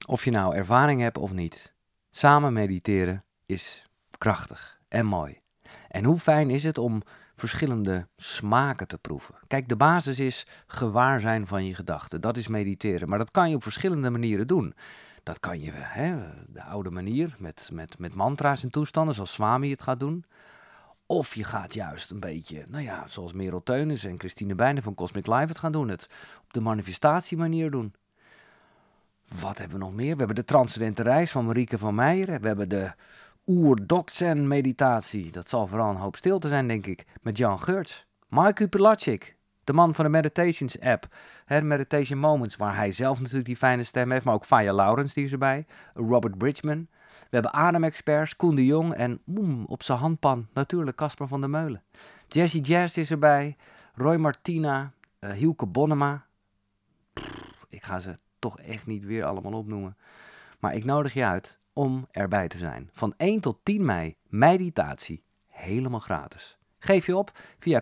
Of je nou ervaring hebt of niet. Samen mediteren is krachtig en mooi. En hoe fijn is het om verschillende smaken te proeven. Kijk, de basis is gewaar zijn van je gedachten. Dat is mediteren. Maar dat kan je op verschillende manieren doen. Dat kan je, de oude manier, met mantra's en toestanden, zoals Swami het gaat doen. Of je gaat juist een beetje, zoals Merel Teunis en Christine Bijnen van Cosmic Life het gaan doen. Het op de manifestatiemanier doen. Wat hebben we nog meer? We hebben de Transcendente Reis van Marieke van Meijeren. We hebben de Oer-Dokzen meditatie. Dat zal vooral een hoop stilte zijn, denk ik. Met Jan Geurts. Mike Pilatschik, de man van de Meditations app. Meditation Moments, waar hij zelf natuurlijk die fijne stem heeft. Maar ook Faya Laurens, die is erbij. Robert Bridgman. We hebben ademexperts, Koen de Jong. En op zijn handpan natuurlijk Casper van der Meulen. Jessie Jazz is erbij. Roy Martina. Hielke Bonnema. Ik ga ze toch echt niet weer allemaal opnoemen. Maar ik nodig je uit om erbij te zijn. Van 1 tot 10 mei, meditatie. Helemaal gratis. Geef je op via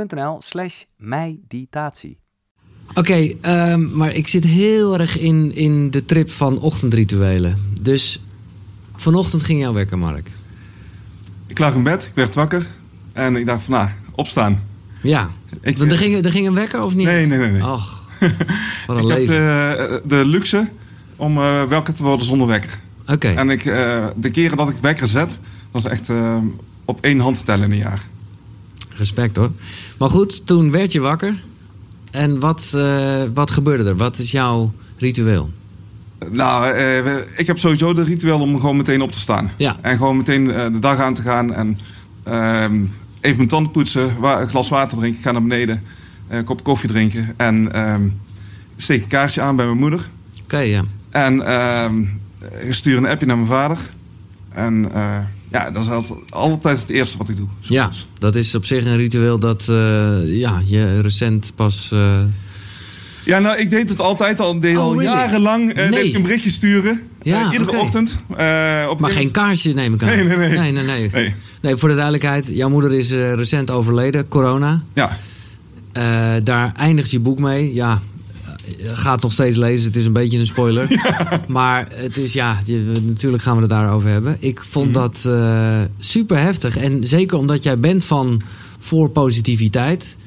koekeroe.nl/meditatie. Oké, maar ik zit heel erg in de trip van ochtendrituelen. Dus vanochtend ging jouw wekker, Mark. Ik lag in bed, ik werd wakker. En ik dacht van, opstaan. Ja, er ging een wekker of niet? Nee. Och, wat een leven. Ik heb de luxe om wakker te worden zonder wekker. Oké. En de keren dat ik wekker zet, was echt op 1 hand tellen in een jaar. Respect hoor. Maar goed, toen werd je wakker. En wat gebeurde er? Wat is jouw ritueel? Nou, ik heb sowieso de ritueel om gewoon meteen op te staan. Ja. En gewoon meteen de dag aan te gaan. En even mijn tanden poetsen, een glas water drinken. Ik ga naar beneden, een kop koffie drinken. En steek een kaarsje aan bij mijn moeder. Oké, ja. En ik stuur een appje naar mijn vader. En dat is altijd het eerste wat ik doe. Ja, dat is op zich een ritueel dat je recent pas... Ja, nou, ik deed het altijd al. Al jarenlang deed ik een berichtje sturen. Iedere ochtend. Maar geen kaarsje neem ik aan. Nee. Nee, voor de duidelijkheid. Jouw moeder is recent overleden. Corona. Ja. Daar eindigt je boek mee. Ja, gaat nog steeds lezen. Het is een beetje een spoiler. Ja. Maar het is, natuurlijk gaan we het daarover hebben. Ik vond dat super heftig. En zeker omdat jij bent voor positiviteit.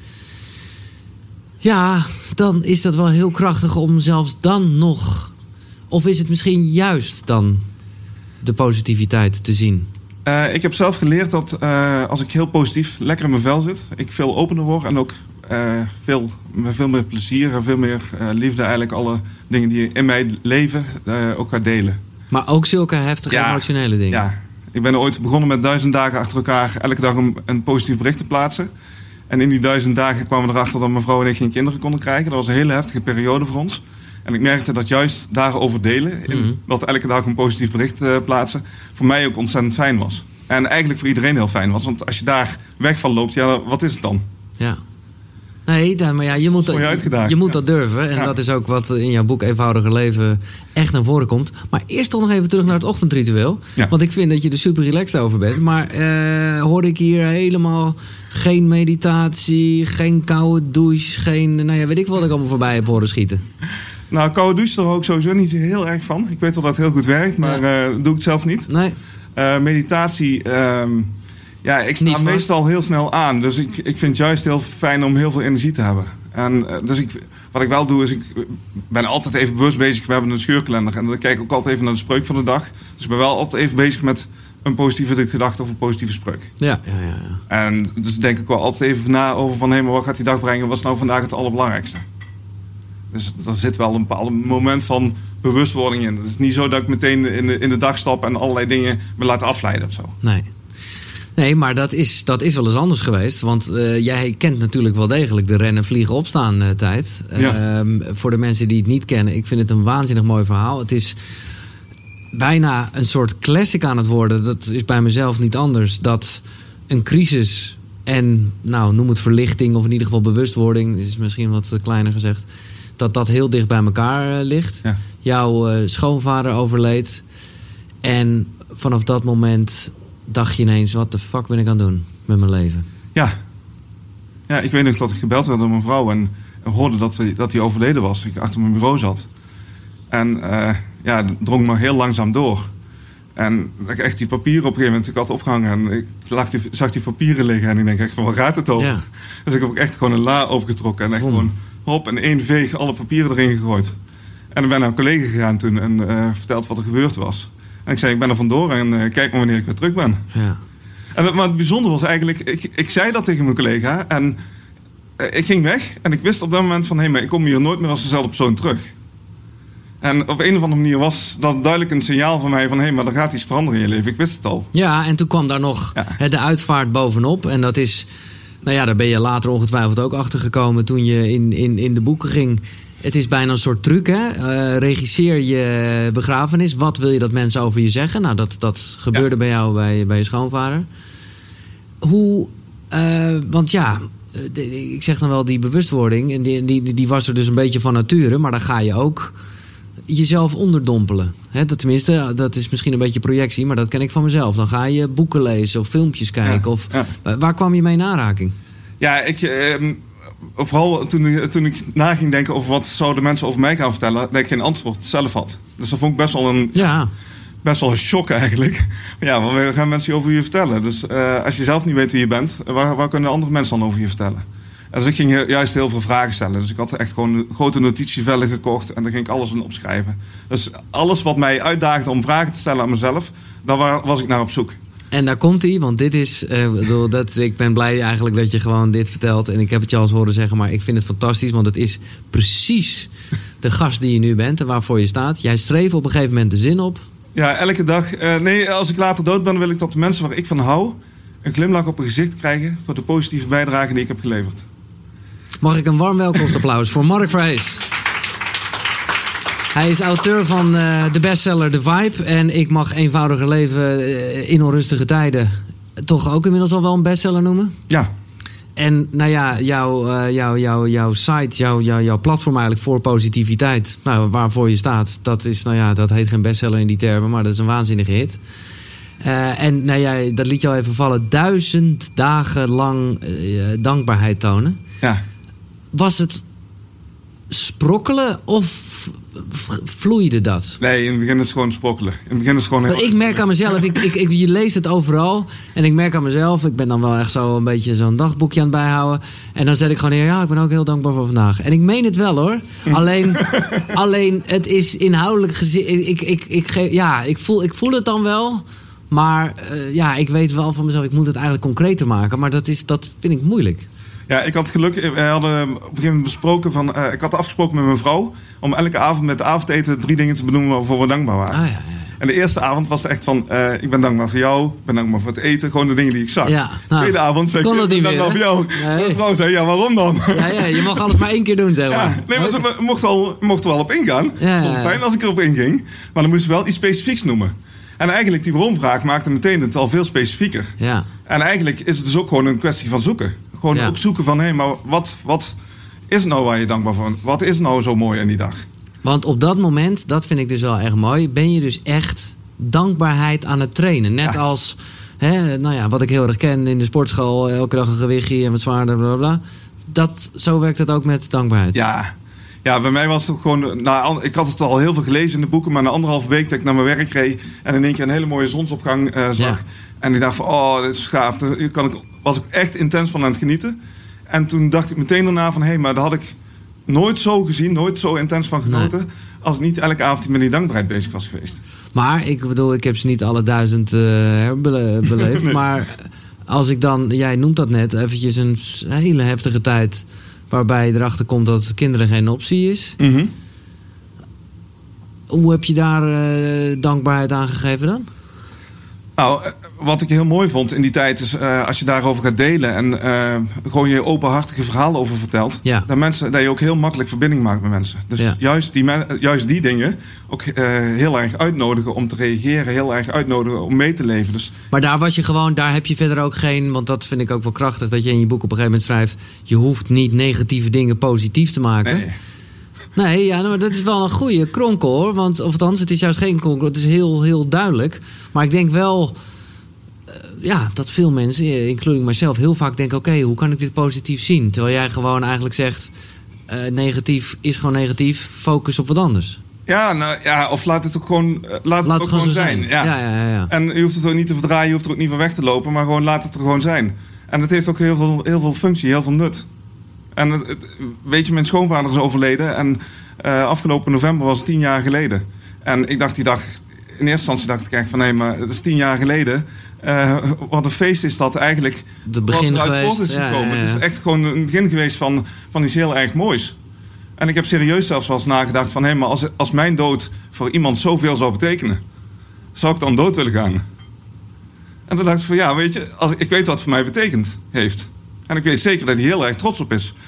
Ja, dan is dat wel heel krachtig om zelfs dan nog... Of is het misschien juist dan de positiviteit te zien? Ik heb zelf geleerd dat als ik heel positief lekker in mijn vel zit... ik veel opener word en ook met veel meer plezier en veel meer liefde... eigenlijk alle dingen die in mijn leven ook ga delen. Maar ook zulke heftige emotionele dingen? Ja, ik ben ooit begonnen met 1000 dagen achter elkaar... elke dag een positief bericht te plaatsen... En in die 1000 dagen kwamen we erachter dat mijn vrouw en ik geen kinderen konden krijgen. Dat was een hele heftige periode voor ons. En ik merkte dat juist daarover delen, dat elke dag een positief bericht plaatsen, voor mij ook ontzettend fijn was. En eigenlijk voor iedereen heel fijn was. Want als je daar weg van loopt, wat is het dan? Ja. Nee, maar ja, je moet dat durven. En dat is ook wat in jouw boek Eenvoudiger Leven echt naar voren komt. Maar eerst toch nog even terug naar het ochtendritueel. Ja. Want ik vind dat je er super relaxed over bent. Maar hoor ik hier helemaal geen meditatie, geen koude douche, geen... weet ik wat ik allemaal voorbij heb horen schieten. Nou, koude douche er ook sowieso niet heel erg van. Ik weet wel dat het heel goed werkt, maar doe ik het zelf niet. Nee. Meditatie... ik sta meestal heel snel aan. Dus ik vind het juist heel fijn om heel veel energie te hebben. En wat ik wel doe, is ik ben altijd even bewust bezig. We hebben een scheurkalender. En dan kijk ik ook altijd even naar de spreuk van de dag. Dus ik ben wel altijd even bezig met een positieve gedachte of een positieve spreuk. Ja. En dus denk ik wel altijd even na over van... maar wat gaat die dag brengen? Wat is nou vandaag het allerbelangrijkste? Dus er zit wel een bepaald moment van bewustwording in. Het is niet zo dat ik meteen in de dag stap... en allerlei dingen me laat afleiden of zo. Nee, maar dat is wel eens anders geweest. Want jij kent natuurlijk wel degelijk de rennen, vliegen, opstaan tijd. Ja. Voor de mensen die het niet kennen, ik vind het een waanzinnig mooi verhaal. Het is bijna een soort classic aan het worden. Dat is bij mezelf niet anders. Dat een crisis en, noem het verlichting... of in ieder geval bewustwording, dit is misschien wat kleiner gezegd... dat heel dicht bij elkaar ligt. Ja. Jouw schoonvader overleed. En vanaf dat moment... dacht je ineens, wat de fuck ben ik aan het doen met mijn leven? Ja, ik weet nog dat ik gebeld werd door mijn vrouw... en hoorde dat hij overleden was. Ik achter mijn bureau zat. En drong me heel langzaam door. En ik echt die papieren op een gegeven moment, ik had opgehangen en ik zag die papieren liggen en ik denk echt van, waar gaat het over? Ja. Dus ik heb ook echt gewoon een la overgetrokken en echt gewoon hop in één veeg alle papieren erin gegooid. En dan ben ik naar een collega gegaan toen en verteld wat er gebeurd was. En ik zei, ik ben er vandoor en kijk maar wanneer ik weer terug ben. Ja. Maar het bijzondere was eigenlijk, ik zei dat tegen mijn collega en ik ging weg. En ik wist op dat moment van, maar ik kom hier nooit meer als dezelfde persoon terug. En op een of andere manier was dat duidelijk een signaal van mij van, maar er gaat iets veranderen in je leven. Ik wist het al. Ja, en toen kwam daar nog de uitvaart bovenop. En dat is, daar ben je later ongetwijfeld ook achter gekomen toen je in de boeken ging. Het is bijna een soort truc, hè? Regisseer je begrafenis. Wat wil je dat mensen over je zeggen? Nou, dat gebeurde bij jou, bij je schoonvader. Want ik zeg dan wel die bewustwording. En die was er dus een beetje van nature. Maar dan ga je ook jezelf onderdompelen. Tenminste, dat is misschien een beetje projectie. Maar dat ken ik van mezelf. Dan ga je boeken lezen of filmpjes kijken. Waar kwam je mee in aanraking? Ja, vooral toen ik na ging denken over wat zouden mensen over mij gaan vertellen, dat ik geen antwoord zelf had. Dus dat vond ik best wel een shock eigenlijk. Ja, wat gaan mensen over je vertellen? Dus als je zelf niet weet wie je bent, waar kunnen andere mensen dan over je vertellen? Dus ik ging juist heel veel vragen stellen. Dus ik had echt gewoon grote notitievellen gekocht en daar ging ik alles in opschrijven. Dus alles wat mij uitdaagde om vragen te stellen aan mezelf, daar was ik naar op zoek. En daar komt hij, want dit is, ik ben blij eigenlijk dat je gewoon dit vertelt. En ik heb het je al eens horen zeggen, maar ik vind het fantastisch, want het is precies de gast die je nu bent en waarvoor je staat. Jij schreef op een gegeven moment de zin op. Ja, elke dag. Als ik later dood ben, wil ik dat de mensen waar ik van hou een glimlach op hun gezicht krijgen voor de positieve bijdrage die ik heb geleverd. Mag ik een warm welkomstapplaus voor Mark Verhees. Hij is auteur van de bestseller The Vibe. En ik mag Eenvoudiger leven in onrustige tijden toch ook inmiddels al wel een bestseller noemen? Ja. En jouw site, jouw platform eigenlijk voor positiviteit, waarvoor je staat, dat is, dat heet geen bestseller in die termen, maar dat is een waanzinnige hit. Dat liet je al even vallen. 1000 dagen lang dankbaarheid tonen. Ja. Was het sprokkelen of vloeide dat? Nee, in het begin is het gewoon sprokkelen. In het begin is het gewoon ik merk aan mezelf, je leest het overal. En ik merk aan mezelf, ik ben dan wel echt zo een beetje zo'n dagboekje aan het bijhouden. En dan zet ik gewoon neer, ik ben ook heel dankbaar voor vandaag. En ik meen het wel hoor. Alleen het is inhoudelijk gezien. Ik voel het dan wel. Maar ik weet wel van mezelf, ik moet het eigenlijk concreter maken. Maar dat vind ik moeilijk. Ja, ik had geluk. Wij hadden op een gegeven moment besproken van. Ik had afgesproken met mijn vrouw om elke avond met het avondeten 3 dingen te benoemen waarvoor we dankbaar waren. Ja. En de eerste avond was echt van, ik ben dankbaar voor jou, ik ben dankbaar voor het eten, gewoon de dingen die ik zag. Ja, de tweede avond zei ik ben dankbaar voor jou. Nee. Mijn vrouw zei, waarom dan? Ja, je mag alles maar 1 keer doen, zeg maar. Ja, nee, maar ze mocht er wel op ingaan. Ja. Het vond het fijn als ik erop inging, maar dan moest ze wel iets specifieks noemen. En eigenlijk die waarom-vraag maakte meteen het al veel specifieker. Ja. En eigenlijk is het dus ook gewoon een kwestie van zoeken. Gewoon ook zoeken van, maar wat is het nou waar je dankbaar voor? Wat is nou zo mooi aan die dag? Want op dat moment, dat vind ik dus wel echt mooi, ben je dus echt dankbaarheid aan het trainen. Net als, wat ik heel erg ken in de sportschool, elke dag een gewichtje en wat zwaarder, blablabla. Zo werkt het ook met dankbaarheid. Ja, bij mij was het ook gewoon. Ik had het al heel veel gelezen in de boeken, maar na 1,5 week dat ik naar mijn werk reed en in één keer een hele mooie zonsopgang zag. Ja. En ik dacht van, dit is gaaf. Daar was ik echt intens van aan het genieten. En toen dacht ik meteen daarna van, maar daar had ik nooit zo gezien, nooit zo intens van genoten, als niet elke avond met die dankbaarheid bezig was geweest. Maar ik bedoel, ik heb ze niet alle 1000 herbeleefd, nee. Maar als ik dan, jij noemt dat net, eventjes een hele heftige tijd waarbij je erachter komt dat kinderen geen optie is. Mm-hmm. Hoe heb je daar dankbaarheid aan gegeven dan? Nou, wat ik heel mooi vond in die tijd is als je daarover gaat delen en gewoon je openhartige verhaal over vertelt, dat je ook heel makkelijk verbinding maakt met mensen. Dus juist die dingen ook heel erg uitnodigen om te reageren, heel erg uitnodigen om mee te leven. Dus. Maar daar heb je verder ook geen, want dat vind ik ook wel krachtig, dat je in je boek op een gegeven moment schrijft, je hoeft niet negatieve dingen positief te maken. Nee, maar dat is wel een goede kronkel hoor. Want, of althans, het is juist geen kronkel. Het is heel, heel duidelijk. Maar ik denk wel dat veel mensen, including mijzelf, heel vaak denken, oké, hoe kan ik dit positief zien? Terwijl jij gewoon eigenlijk zegt, negatief is gewoon negatief, focus op wat anders. Ja, nou, ja, of laat het ook gewoon, laat het ook gewoon zijn. Ja. En je hoeft het ook niet te verdraaien, je hoeft er ook niet van weg te lopen, maar gewoon laat het er gewoon zijn. En het heeft ook heel veel functie, heel veel nut. En weet je, mijn schoonvader is overleden en afgelopen november was het 10 jaar geleden. En ik dacht die dag, in eerste instantie dacht ik echt van nee, maar het is 10 jaar geleden. Wat een feest is dat eigenlijk. Het begin wat geweest. Is gekomen. Het is echt gewoon een begin geweest van iets heel erg moois. En ik heb serieus zelfs wel eens nagedacht van... maar als mijn dood voor iemand zoveel zou betekenen... zou ik dan dood willen gaan? En dan dacht ik van ja, weet je... ik weet wat het voor mij betekend heeft. En ik weet zeker dat hij heel erg trots op is...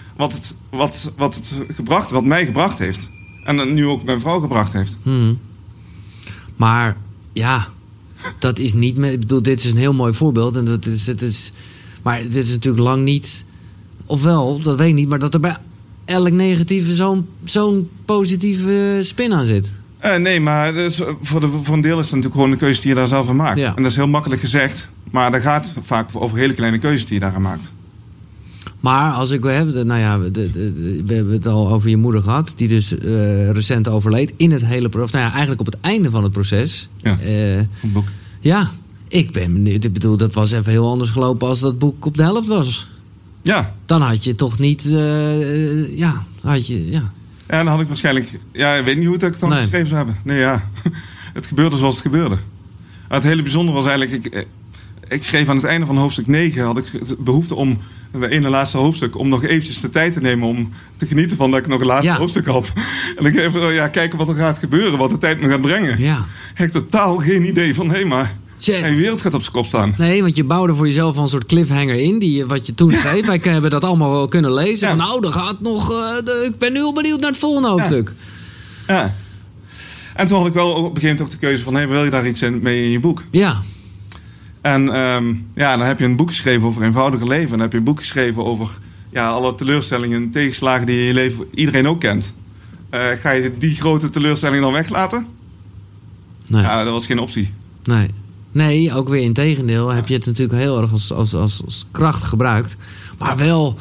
wat mij gebracht heeft. En nu ook mijn vrouw gebracht heeft. Maar ja, dat is niet... Ik bedoel, dit is een heel mooi voorbeeld. En maar dit is natuurlijk lang niet... Ofwel, dat weet ik niet, maar dat er bij... elk negatieve zo'n positieve spin aan zit. Nee, maar dus voor een deel is het natuurlijk gewoon een keuze die je daar zelf aan maakt. Ja. En dat is heel makkelijk gezegd. Maar dat gaat vaak over hele kleine keuzes die je daaraan maakt. Maar als ik heb... we hebben het al over je moeder gehad. Die dus recent overleed. In het hele proces. Nou ja, eigenlijk op het einde van het proces. Ja, het boek. Ja, ik bedoel, dat was even heel anders gelopen als dat boek op de helft was. Ja. Dan had je toch niet... Ja, en dan had ik waarschijnlijk... Ja, ik weet niet hoe ik het dan geschreven zou hebben. Nee, ja. Het gebeurde zoals het gebeurde. Het hele bijzondere was eigenlijk... Ik schreef aan het einde van hoofdstuk 9... had ik behoefte om... Het ene laatste hoofdstuk... om nog eventjes de tijd te nemen... om te genieten van dat ik nog een laatste hoofdstuk had. En ik even kijken wat er gaat gebeuren... wat de tijd me gaat brengen. Ja. Ik heb totaal geen idee van... maar... de wereld gaat op zijn kop staan. Nee, want je bouwde voor jezelf een soort cliffhanger in... wat je toen schreef. Wij hebben dat allemaal wel kunnen lezen. Ja. Nou, er gaat nog... ik ben nu al benieuwd naar het volgende hoofdstuk. Ja. En toen had ik wel op een gegeven moment ook de keuze van... wil je daar iets mee in je boek? Ja. En dan heb je een boek geschreven over eenvoudiger leven. En dan heb je een boek geschreven over alle teleurstellingen en tegenslagen... die in je leven iedereen ook kent. Ga je die grote teleurstelling dan weglaten? Nee. Ja, dat was geen optie. Nee, ook weer in tegendeel heb je het natuurlijk heel erg als kracht gebruikt. Maar wel...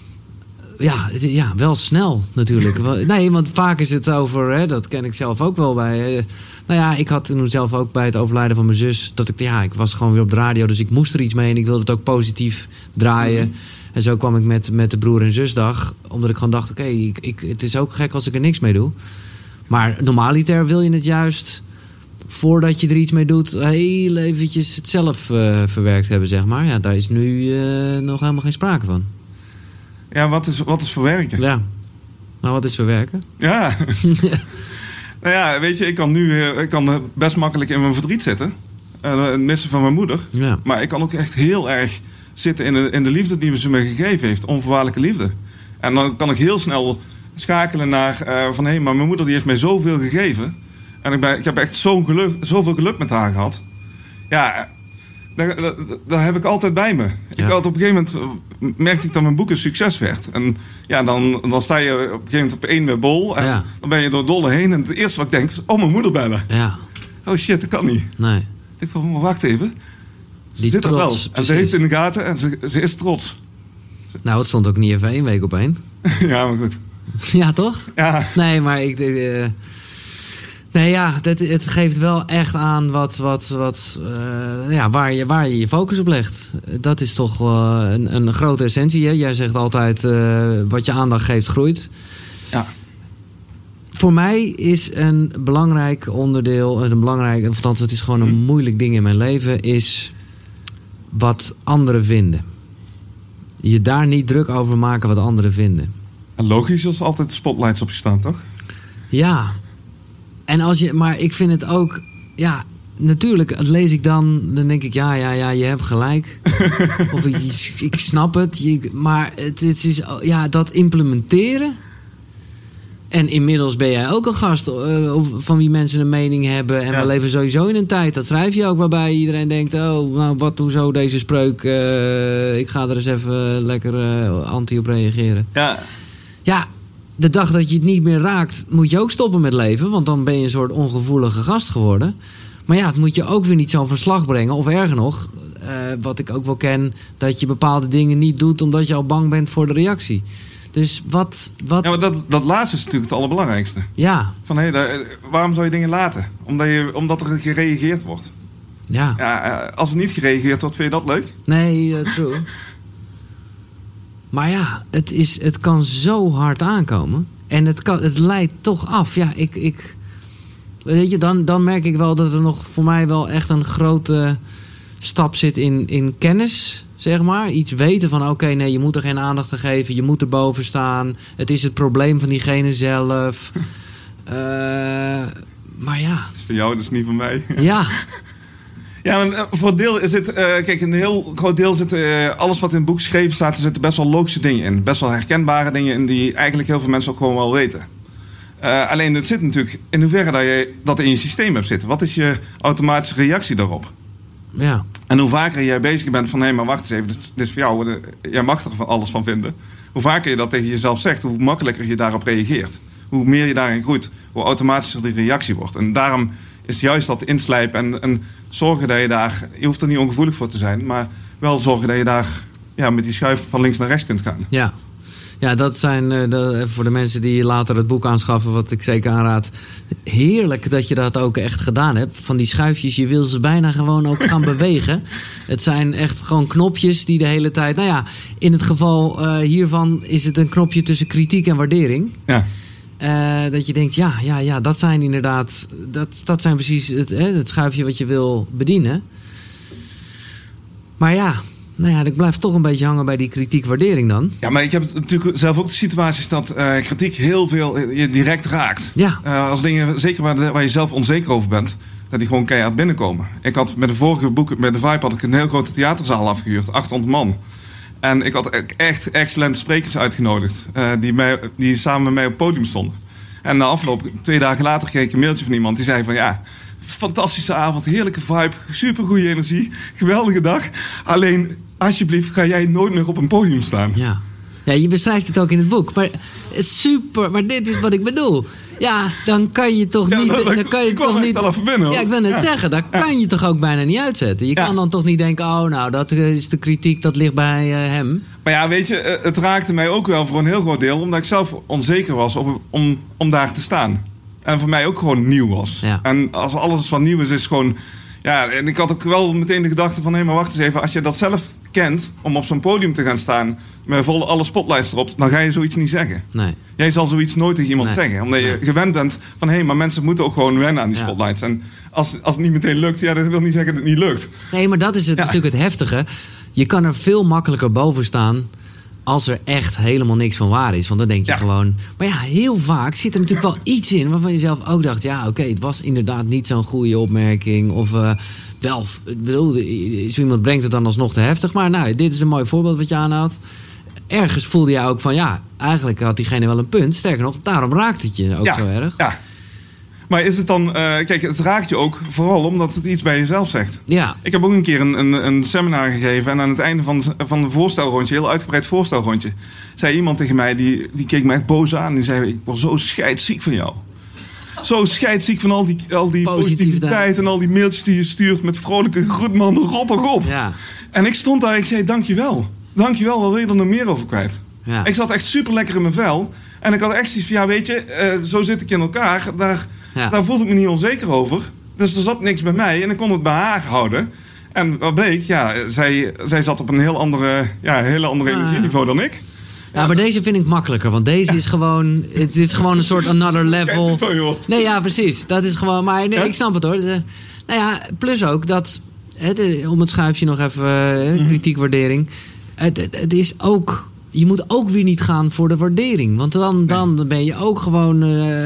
wel snel natuurlijk. Nee, want vaak is het over... dat ken ik zelf ook wel bij... ik had toen zelf ook bij het overlijden van mijn zus... dat ik was gewoon weer op de radio... dus ik moest er iets mee en ik wilde het ook positief draaien. Mm-hmm. En zo kwam ik met de broer- en zusdag... omdat ik gewoon dacht... oké, het is ook gek als ik er niks mee doe. Maar normaliter wil je het juist... voordat je er iets mee doet... heel eventjes het zelf verwerkt hebben, zeg maar. Ja, daar is nu nog helemaal geen sprake van. Ja, wat is verwerken? Ja, nou wat is verwerken? Ja. Nou ja, weet je, ik kan best makkelijk in mijn verdriet zitten. Het missen van mijn moeder. Ja. Maar ik kan ook echt heel erg zitten in de liefde die ze me gegeven heeft. Onvoorwaardelijke liefde. En dan kan ik heel snel schakelen naar maar mijn moeder die heeft mij zoveel gegeven. En ik heb echt zoveel geluk met haar gehad. Ja, daar heb ik altijd bij me. Ja. Ik had op een gegeven moment merkte ik dat mijn boek een succes werd. En ja, dan sta je op een gegeven moment op één bol. En dan ben je door dolle heen. En het eerste wat ik denk is, mijn moeder bellen. Ja. Oh shit, dat kan niet. Nee. Ik van, maar wacht even. Ze zit er wel. En ze heeft het in de gaten en ze is trots. Nou, het stond ook niet even 1 week op 1. Ja, maar goed. Ja, toch? Ja. Nee, maar het geeft wel echt aan waar je focus op legt. Dat is toch een grote essentie. Hè? Jij zegt altijd, wat je aandacht geeft, groeit. Ja. Voor mij is een belangrijk onderdeel... althans, het is gewoon een moeilijk ding in mijn leven... is wat anderen vinden. Je daar niet druk over maken wat anderen vinden. En logisch als altijd de spotlights op je staan, toch? Ja. Maar ik vind het ook... Ja, natuurlijk, dat lees ik dan denk ik, ja, je hebt gelijk. Of ik snap het. Maar het is... Ja, dat implementeren... En inmiddels ben jij ook een gast van wie mensen een mening hebben. En we leven sowieso in een tijd, dat schrijf je ook, waarbij iedereen denkt... hoezo deze spreuk? Ik ga er eens even lekker anti op reageren. Ja. Ja, de dag dat je het niet meer raakt, moet je ook stoppen met leven. Want dan ben je een soort ongevoelige gast geworden. Maar ja, het moet je ook weer niet zo'n verslag brengen. Of erger nog, wat ik ook wel ken... dat je bepaalde dingen niet doet omdat je al bang bent voor de reactie. Dus wat... Ja, maar dat laatste is natuurlijk het allerbelangrijkste. Ja. Van, waarom zou je dingen laten? Omdat er gereageerd wordt. Ja. Als er niet gereageerd wordt, vind je dat leuk? Nee, true. Maar ja, het kan zo hard aankomen. En het leidt toch af. Ja, weet je, dan merk ik wel dat er nog voor mij wel echt een grote stap zit in kennis, zeg maar. Iets weten van, oké, nee, je moet er geen aandacht aan geven. Je moet erboven staan. Het is het probleem van diegene zelf. Maar ja. Dat is voor jou, dat is niet voor mij. Ja. Ja, maar voor een deel is het... kijk, een heel groot deel zit... alles wat in het boek geschreven staat, er zitten best wel logische dingen in. Best wel herkenbare dingen in die eigenlijk heel veel mensen ook gewoon wel weten. Alleen het zit natuurlijk in hoeverre dat je dat in je systeem hebt zitten. Wat is je automatische reactie daarop? Ja. En hoe vaker jij bezig bent van... hé, maar wacht eens even, dit is voor jou. Jij mag er van alles van vinden. Hoe vaker je dat tegen jezelf zegt, hoe makkelijker je daarop reageert. Hoe meer je daarin groeit, hoe automatischer die reactie wordt. En daarom is juist dat inslijpen en zorgen dat je daar... Je hoeft er niet ongevoelig voor te zijn, maar wel zorgen dat je daar met die schuif van links naar rechts kunt gaan. Ja. Ja, dat zijn voor de mensen die later het boek aanschaffen, wat ik zeker aanraad. Heerlijk dat je dat ook echt gedaan hebt. Van die schuifjes, je wil ze bijna gewoon ook gaan bewegen. Het zijn echt gewoon knopjes die de hele tijd... Nou ja, in het geval hiervan is het een knopje tussen kritiek en waardering. Ja. Dat je denkt, ja, dat zijn inderdaad... Dat zijn precies het schuifje wat je wil bedienen. Maar ja... Nou ja, ik blijf toch een beetje hangen bij die kritiek-waardering dan. Ja, maar ik heb natuurlijk zelf ook de situaties dat kritiek heel veel je direct raakt. Ja. Als dingen, zeker waar je zelf onzeker over bent, dat die gewoon keihard binnenkomen. Ik had met de vorige boek, met de Vibe, had ik een heel grote theaterzaal afgehuurd, 800 man. En ik had echt excellente sprekers uitgenodigd, die samen met mij op het podium stonden. En na afloop, 2 dagen later, kreeg ik een mailtje van iemand die zei van ja... Fantastische avond, heerlijke vibe, supergoeie energie, geweldige dag. Alleen, alsjeblieft, ga jij nooit meer op een podium staan. Ja, je beschrijft het ook in het boek. Maar super, maar dit is wat ik bedoel. Ja, dan kan je toch niet... Dan kan je toch niet al even binnen, ja, ik wil net zeggen, dat kan je toch ook bijna niet uitzetten. Je kan dan toch niet denken, oh nou, dat is de kritiek, dat ligt bij hem. Maar ja, weet je, het raakte mij ook wel voor een heel groot deel... omdat ik zelf onzeker was om daar te staan. En voor mij ook gewoon nieuw was. Ja. En als alles wat nieuw is gewoon... Ja, en ik had ook wel meteen de gedachte van... hé, maar wacht eens even, als je dat zelf kent... om op zo'n podium te gaan staan... met alle spotlights erop... dan ga je zoiets niet zeggen. Nee. Jij zal zoiets nooit tegen iemand zeggen. Omdat je gewend bent van... hé, maar mensen moeten ook gewoon wennen aan die spotlights. En als het niet meteen lukt... ja, dat wil niet zeggen dat het niet lukt. Nee, maar dat is natuurlijk het heftige. Je kan er veel makkelijker boven staan... als er echt helemaal niks van waar is. Want dan denk je gewoon... Maar ja, heel vaak zit er natuurlijk wel iets in... waarvan je zelf ook dacht... ja, oké, het was inderdaad niet zo'n goede opmerking. Of wel... Ik bedoel, zo iemand brengt het dan alsnog te heftig. Maar nou, dit is een mooi voorbeeld wat je aanhaalt. Ergens voelde je ook van... ja, eigenlijk had diegene wel een punt. Sterker nog, daarom raakt het je ook zo erg. Ja. Maar is het dan... kijk, het raakt je ook vooral omdat het iets bij jezelf zegt. Ja. Ik heb ook een keer een seminar gegeven... en aan het einde van een voorstelrondje... heel uitgebreid voorstelrondje... zei iemand tegen mij... die keek me echt boos aan... en die zei... ik word zo scheidsziek van jou. Zo scheidsziek van al die positiviteit... en al die mailtjes die je stuurt... met vrolijke groet, man, rot toch op. Ja. En ik stond daar en ik zei... dankjewel, wat wil je er nog meer over kwijt? Ja. Ik zat echt super lekker in mijn vel... en ik had echt zoiets van... ja, weet je, zo zit ik in elkaar... Daar voelde ik me niet onzeker over. Dus er zat niks bij mij en ik kon het bij haar houden. En wat bleek, ja, zij zat op een heel andere energieniveau dan ik. Ja, maar deze vind ik makkelijker. Want deze is gewoon... Dit is gewoon een soort another level. Nee, ja, precies. Dat is gewoon... Maar nee, ik snap het hoor. Nou ja, plus ook dat... om het schuifje nog even... kritiekwaardering. Het is ook... Je moet ook weer niet gaan voor de waardering. Want dan ben je ook gewoon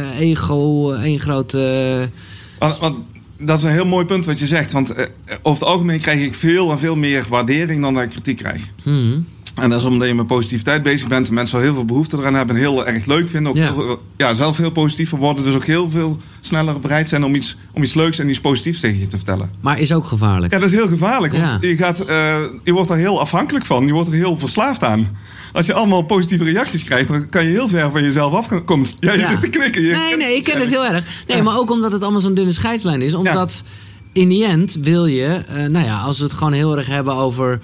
ego, één grote... Want dat is een heel mooi punt wat je zegt. Want over het algemeen krijg ik veel en veel meer waardering dan dat ik kritiek krijg. Mm-hmm. En dat is omdat je met positiviteit bezig bent. En mensen wel heel veel behoefte eraan hebben en heel erg leuk vinden. Ook zelf heel positief van worden. Dus ook heel veel sneller bereid zijn om iets leuks en iets positiefs tegen je te vertellen. Maar is ook gevaarlijk. Ja, dat is heel gevaarlijk. Want je wordt er heel afhankelijk van. Je wordt er heel verslaafd aan. Als je allemaal positieve reacties krijgt, dan kan je heel ver van jezelf afkomen. Ja, je zit te knikken. Nee, ik ken het heel erg. Nee, maar ook omdat het allemaal zo'n dunne scheidslijn is. Omdat in die end wil je, als we het gewoon heel erg hebben over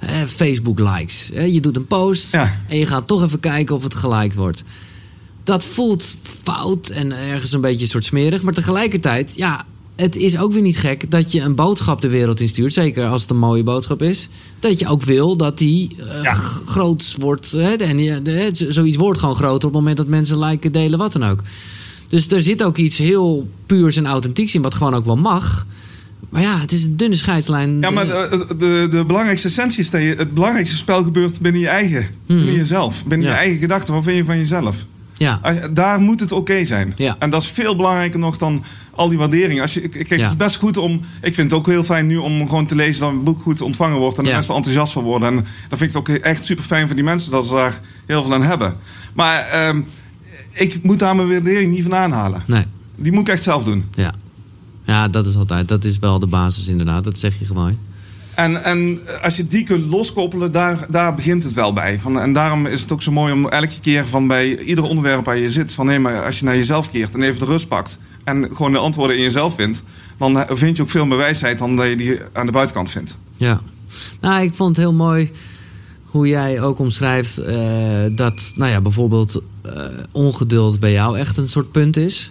Facebook likes. Je doet een post en je gaat toch even kijken of het geliked wordt. Dat voelt fout en ergens een beetje een soort smerig. Maar tegelijkertijd, het is ook weer niet gek dat je een boodschap de wereld instuurt. Zeker als het een mooie boodschap is. Dat je ook wil dat die groot wordt. Zoiets wordt gewoon groter op het moment dat mensen liken, delen, wat dan ook. Dus er zit ook iets heel puurs en authentieks in, wat gewoon ook wel mag. Maar het is een dunne scheidslijn. Ja, maar de belangrijkste essentie is dat het belangrijkste spel gebeurt binnen je eigen. Binnen jezelf. Binnen je eigen gedachten. Wat vind je van jezelf? Ja. Daar moet het oké zijn. Ja. En dat is veel belangrijker nog dan al die waardering. Het is best goed om... Ik vind het ook heel fijn nu om gewoon te lezen dat een boek goed ontvangen wordt. En de mensen enthousiast van worden. En dat vind ik ook echt super fijn voor die mensen dat ze daar heel veel aan hebben. Maar ik moet daar mijn waardering niet van aanhalen. Nee. Die moet ik echt zelf doen. Ja, dat is altijd. Dat is wel de basis inderdaad. Dat zeg je gewoon. En als je die kunt loskoppelen, daar begint het wel bij. En daarom is het ook zo mooi om elke keer bij ieder onderwerp waar je zit... maar als je naar jezelf keert en even de rust pakt... en gewoon de antwoorden in jezelf vindt... dan vind je ook veel meer wijsheid dan dat je die aan de buitenkant vindt. Ja. Nou, ik vond het heel mooi hoe jij ook omschrijft... dat bijvoorbeeld ongeduld bij jou echt een soort punt is.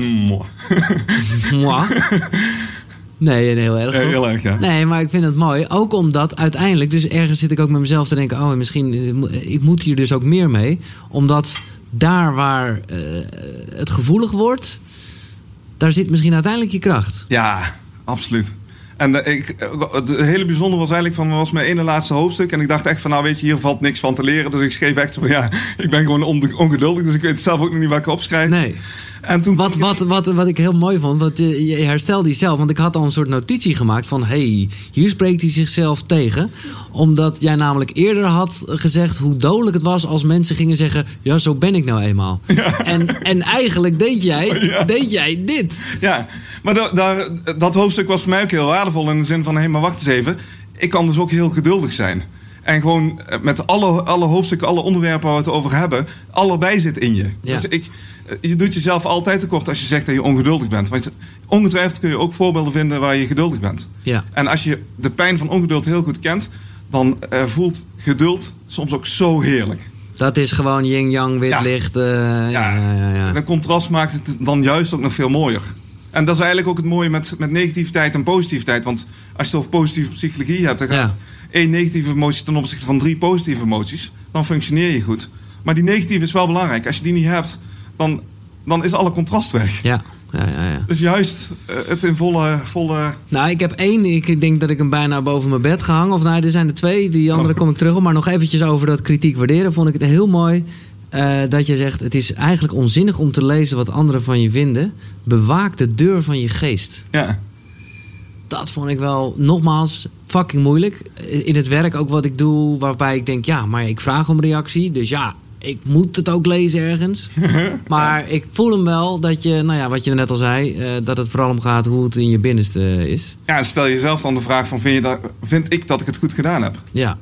Moi. Nee, heel erg. Toch? Heel erg, ja. Nee, maar ik vind het mooi. Ook omdat uiteindelijk, dus ergens zit ik ook met mezelf te denken... misschien, ik moet hier dus ook meer mee. Omdat daar waar het gevoelig wordt... daar zit misschien uiteindelijk je kracht. Ja, absoluut. En het hele bijzondere was eigenlijk was mijn ene laatste hoofdstuk. En ik dacht echt van, weet je, hier valt niks van te leren. Dus ik schreef echt van, ik ben gewoon ongeduldig. Dus ik weet zelf ook nog niet wat ik opschrijf. Nee. En toen wat ik heel mooi vond, want je herstelde jezelf. Want ik had al een soort notitie gemaakt van... hier spreekt hij zichzelf tegen. Omdat jij namelijk eerder had gezegd... hoe dodelijk het was als mensen gingen zeggen... ja, zo ben ik nou eenmaal. Ja. En eigenlijk deed jij dit. Ja, maar dat hoofdstuk was voor mij ook heel waardevol... in de zin van, maar wacht eens even. Ik kan dus ook heel geduldig zijn. En gewoon met alle hoofdstukken, alle onderwerpen waar we het over hebben... allebei zit in je. Ja. Dus je doet jezelf altijd tekort als je zegt dat je ongeduldig bent. Want ongetwijfeld kun je ook voorbeelden vinden waar je geduldig bent. Ja. En als je de pijn van ongeduld heel goed kent... dan voelt geduld soms ook zo heerlijk. Dat is gewoon yin-yang, wit licht. De contrast maakt het dan juist ook nog veel mooier. En dat is eigenlijk ook het mooie met negativiteit en positiviteit. Want als je het over positieve psychologie hebt... dan gaat 1 negatieve emotie ten opzichte van 3 positieve emoties... dan functioneer je goed. Maar die negatieve is wel belangrijk. Als je die niet hebt... Dan is alle contrast weg. Ja. Dus juist het in volle... Nou, ik heb 1. Ik denk dat ik hem bijna boven mijn bed gehangen. Of er zijn er 2. Die andere kom ik terug op. Maar nog eventjes over dat kritiek waarderen. Vond ik het heel mooi dat je zegt... het is eigenlijk onzinnig om te lezen wat anderen van je vinden. Bewaak de deur van je geest. Ja. Dat vond ik wel, nogmaals, fucking moeilijk. In het werk ook wat ik doe, waarbij ik denk... maar ik vraag om reactie. Dus ik moet het ook lezen ergens. Maar ik voel hem wel dat je, wat je net al zei... dat het vooral om gaat hoe het in je binnenste is. Ja, en stel jezelf dan de vraag van... vind ik dat ik het goed gedaan heb? Ja.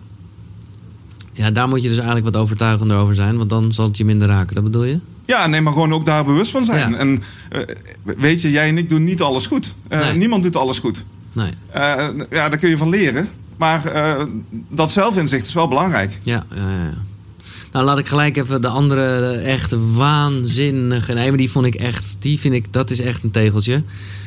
Ja, daar moet je dus eigenlijk wat overtuigender over zijn... want dan zal het je minder raken, dat bedoel je? Ja, nee, maar gewoon ook daar bewust van zijn. Ja. En weet je, jij en ik doen niet alles goed. Nee. Niemand doet alles goed. Nee. Daar kun je van leren. Maar dat zelfinzicht is wel belangrijk. Ja. Nou, laat ik gelijk even de andere echt waanzinnige... Nee, maar die vind ik, dat is echt een tegeltje.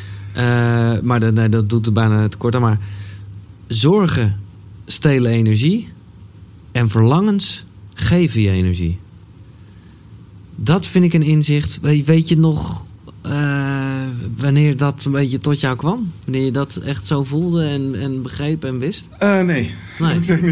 Maar dat doet het bijna te kort aan. Maar zorgen stelen energie... en verlangens geven je energie. Dat vind ik een inzicht. Weet je nog wanneer dat een beetje tot jou kwam? Wanneer je dat echt zo voelde en begreep en wist? Nee. Ik zeg niet.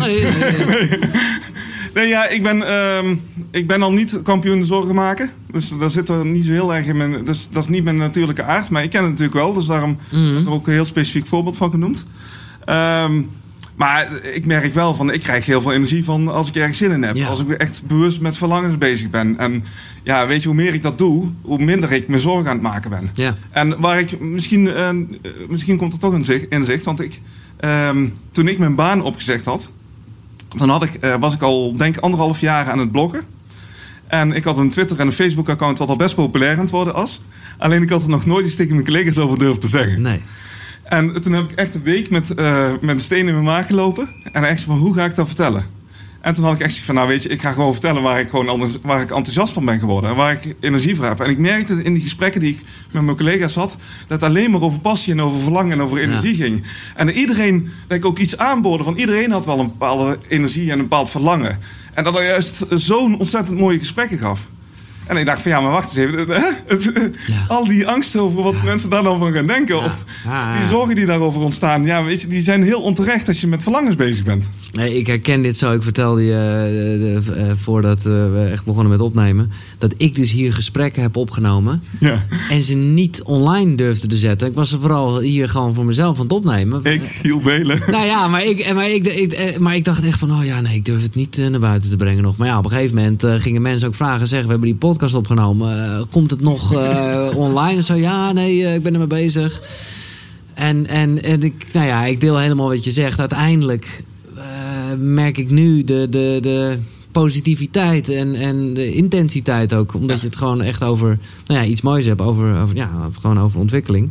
Nee, ja, ik ben al niet kampioen de zorgen maken. Dus daar zit er niet zo heel erg in mijn... Dus dat is niet mijn natuurlijke aard. Maar ik ken het natuurlijk wel. Dus daarom heb ik er ook een heel specifiek voorbeeld van genoemd. Maar ik merk wel van... Ik krijg heel veel energie van als ik ergens zin in heb. Ja. Als ik echt bewust met verlangens bezig ben. En weet je, hoe meer ik dat doe... hoe minder ik me zorgen aan het maken ben. Ja. En waar ik... Misschien komt er toch een inzicht. Want toen ik mijn baan opgezegd had... Dan was ik al, denk ik, 1,5 jaar aan het bloggen. En ik had een Twitter- en een Facebook-account... wat al best populair aan het worden was. Alleen ik had er nog nooit iets tegen mijn collega's over durven te zeggen. Nee. En toen heb ik echt een week met een steen in mijn maag gelopen. En echt van, hoe ga ik dat vertellen? En toen had ik echt van, nou weet je, ik ga gewoon vertellen waar ik enthousiast van ben geworden. En waar ik energie voor heb. En ik merkte in die gesprekken die ik met mijn collega's had, dat het alleen maar over passie en over verlangen en over energie ging. En iedereen, dat ik ook iets aanboden van iedereen had wel een bepaalde energie en een bepaald verlangen. En dat er juist zo'n ontzettend mooie gesprekken gaf. En ik dacht van, ja, maar wacht eens even. Al die angst over wat mensen daar dan van gaan denken. Ja. Of die zorgen die daarover ontstaan. Ja, weet je, die zijn heel onterecht als je met verlangens bezig bent. Nee, ik herken dit zo. Ik vertelde je voordat we echt begonnen met opnemen, dat ik dus hier gesprekken heb opgenomen. Ja. En ze niet online durfde te zetten. Ik was er vooral hier gewoon voor mezelf aan het opnemen. Ik, Giel Belen. Nou ja, maar ik dacht echt van, oh ja, nee, ik durf het niet naar buiten te brengen nog. Maar ja, op een gegeven moment gingen mensen ook vragen, zeggen, we hebben die podcast opgenomen. Komt het nog online? En zo, ja, nee, ik ben ermee bezig. En ik deel helemaal wat je zegt. Uiteindelijk merk ik nu de positiviteit en de intensiteit ook. Omdat je het gewoon echt over iets moois hebt. Gewoon over ontwikkeling.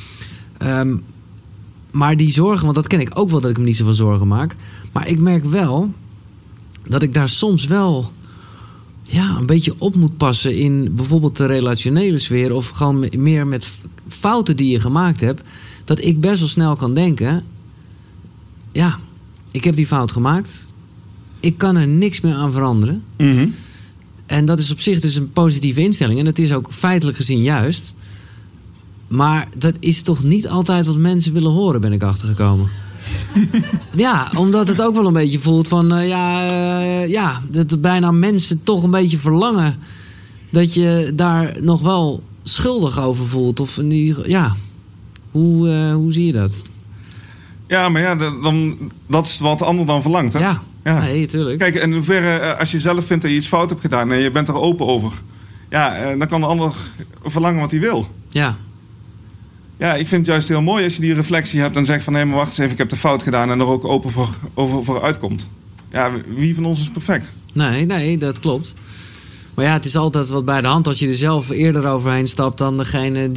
Maar die zorgen, want dat ken ik ook wel, dat ik me niet zoveel zorgen maak. Maar ik merk wel dat ik daar soms wel een beetje op moet passen in bijvoorbeeld de relationele sfeer, of gewoon meer met fouten die je gemaakt hebt, dat ik best wel snel kan denken, ja, ik heb die fout gemaakt, ik kan er niks meer aan veranderen. Mm-hmm. En dat is op zich dus een positieve instelling en dat is ook feitelijk gezien juist. Maar dat is toch niet altijd wat mensen willen horen, ben ik achtergekomen. Ja, omdat het ook wel een beetje voelt van, dat bijna mensen toch een beetje verlangen dat je daar nog wel schuldig over voelt. Of hoe zie je dat? Ja, maar dat is wat de ander dan verlangt, hè? Ja. Nee, tuurlijk. Kijk, in hoeverre, als je zelf vindt dat je iets fout hebt gedaan en je bent er open over, dan kan de ander verlangen wat hij wil. Ja. Ja, ik vind het juist heel mooi als je die reflectie hebt en zegt van, hé, maar wacht eens even, ik heb de fout gedaan en er ook open voor uitkomt. Ja, wie van ons is perfect? Nee, dat klopt. Maar ja, het is altijd wat bij de hand als je er zelf eerder overheen stapt dan degene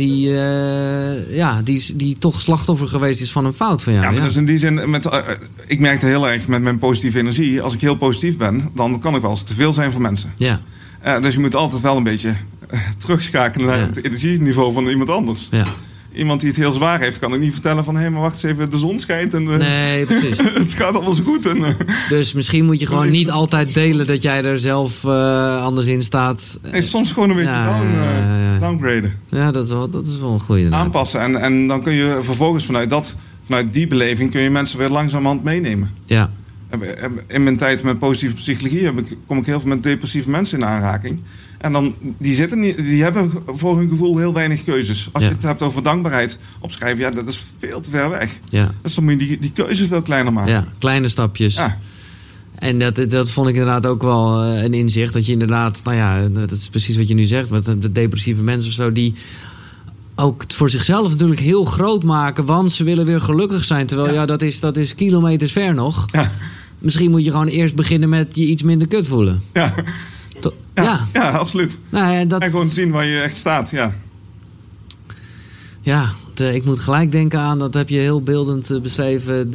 die toch slachtoffer geweest is van een fout van jou. Ja, maar dus in die zin, ik merkte heel erg met mijn positieve energie, als ik heel positief ben, dan kan ik wel eens te veel zijn voor mensen. Ja. Dus je moet altijd wel een beetje terugschakelen naar het energieniveau van iemand anders. Ja. Iemand die het heel zwaar heeft, kan ook niet vertellen van, hé, maar wacht eens even, de zon schijnt en nee, precies. Het gaat allemaal zo goed. Dus misschien moet je gewoon niet altijd delen dat jij er zelf anders in staat. Nee, soms gewoon een beetje downgraden. Ja, dat is wel een goede. Aanpassen en dan kun je vervolgens vanuit die beleving kun je mensen weer langzamerhand meenemen. Ja. In mijn tijd met positieve psychologie kom ik heel veel met depressieve mensen in aanraking. En dan, die hebben voor hun gevoel heel weinig keuzes. Als je het hebt over dankbaarheid opschrijven, dat is veel te ver weg. Ja. Dus dan moet je die keuzes veel kleiner maken. Ja, kleine stapjes. Ja. En dat vond ik inderdaad ook wel een inzicht. Dat je inderdaad, dat is precies wat je nu zegt, met de depressieve mensen of zo, die ook het voor zichzelf natuurlijk heel groot maken, want ze willen weer gelukkig zijn. Terwijl dat is kilometers ver nog. Ja. Misschien moet je gewoon eerst beginnen met je iets minder kut voelen. Ja. Ja, absoluut. En gewoon zien waar je echt staat, Ja, ik moet gelijk denken aan, dat heb je heel beeldend beschreven,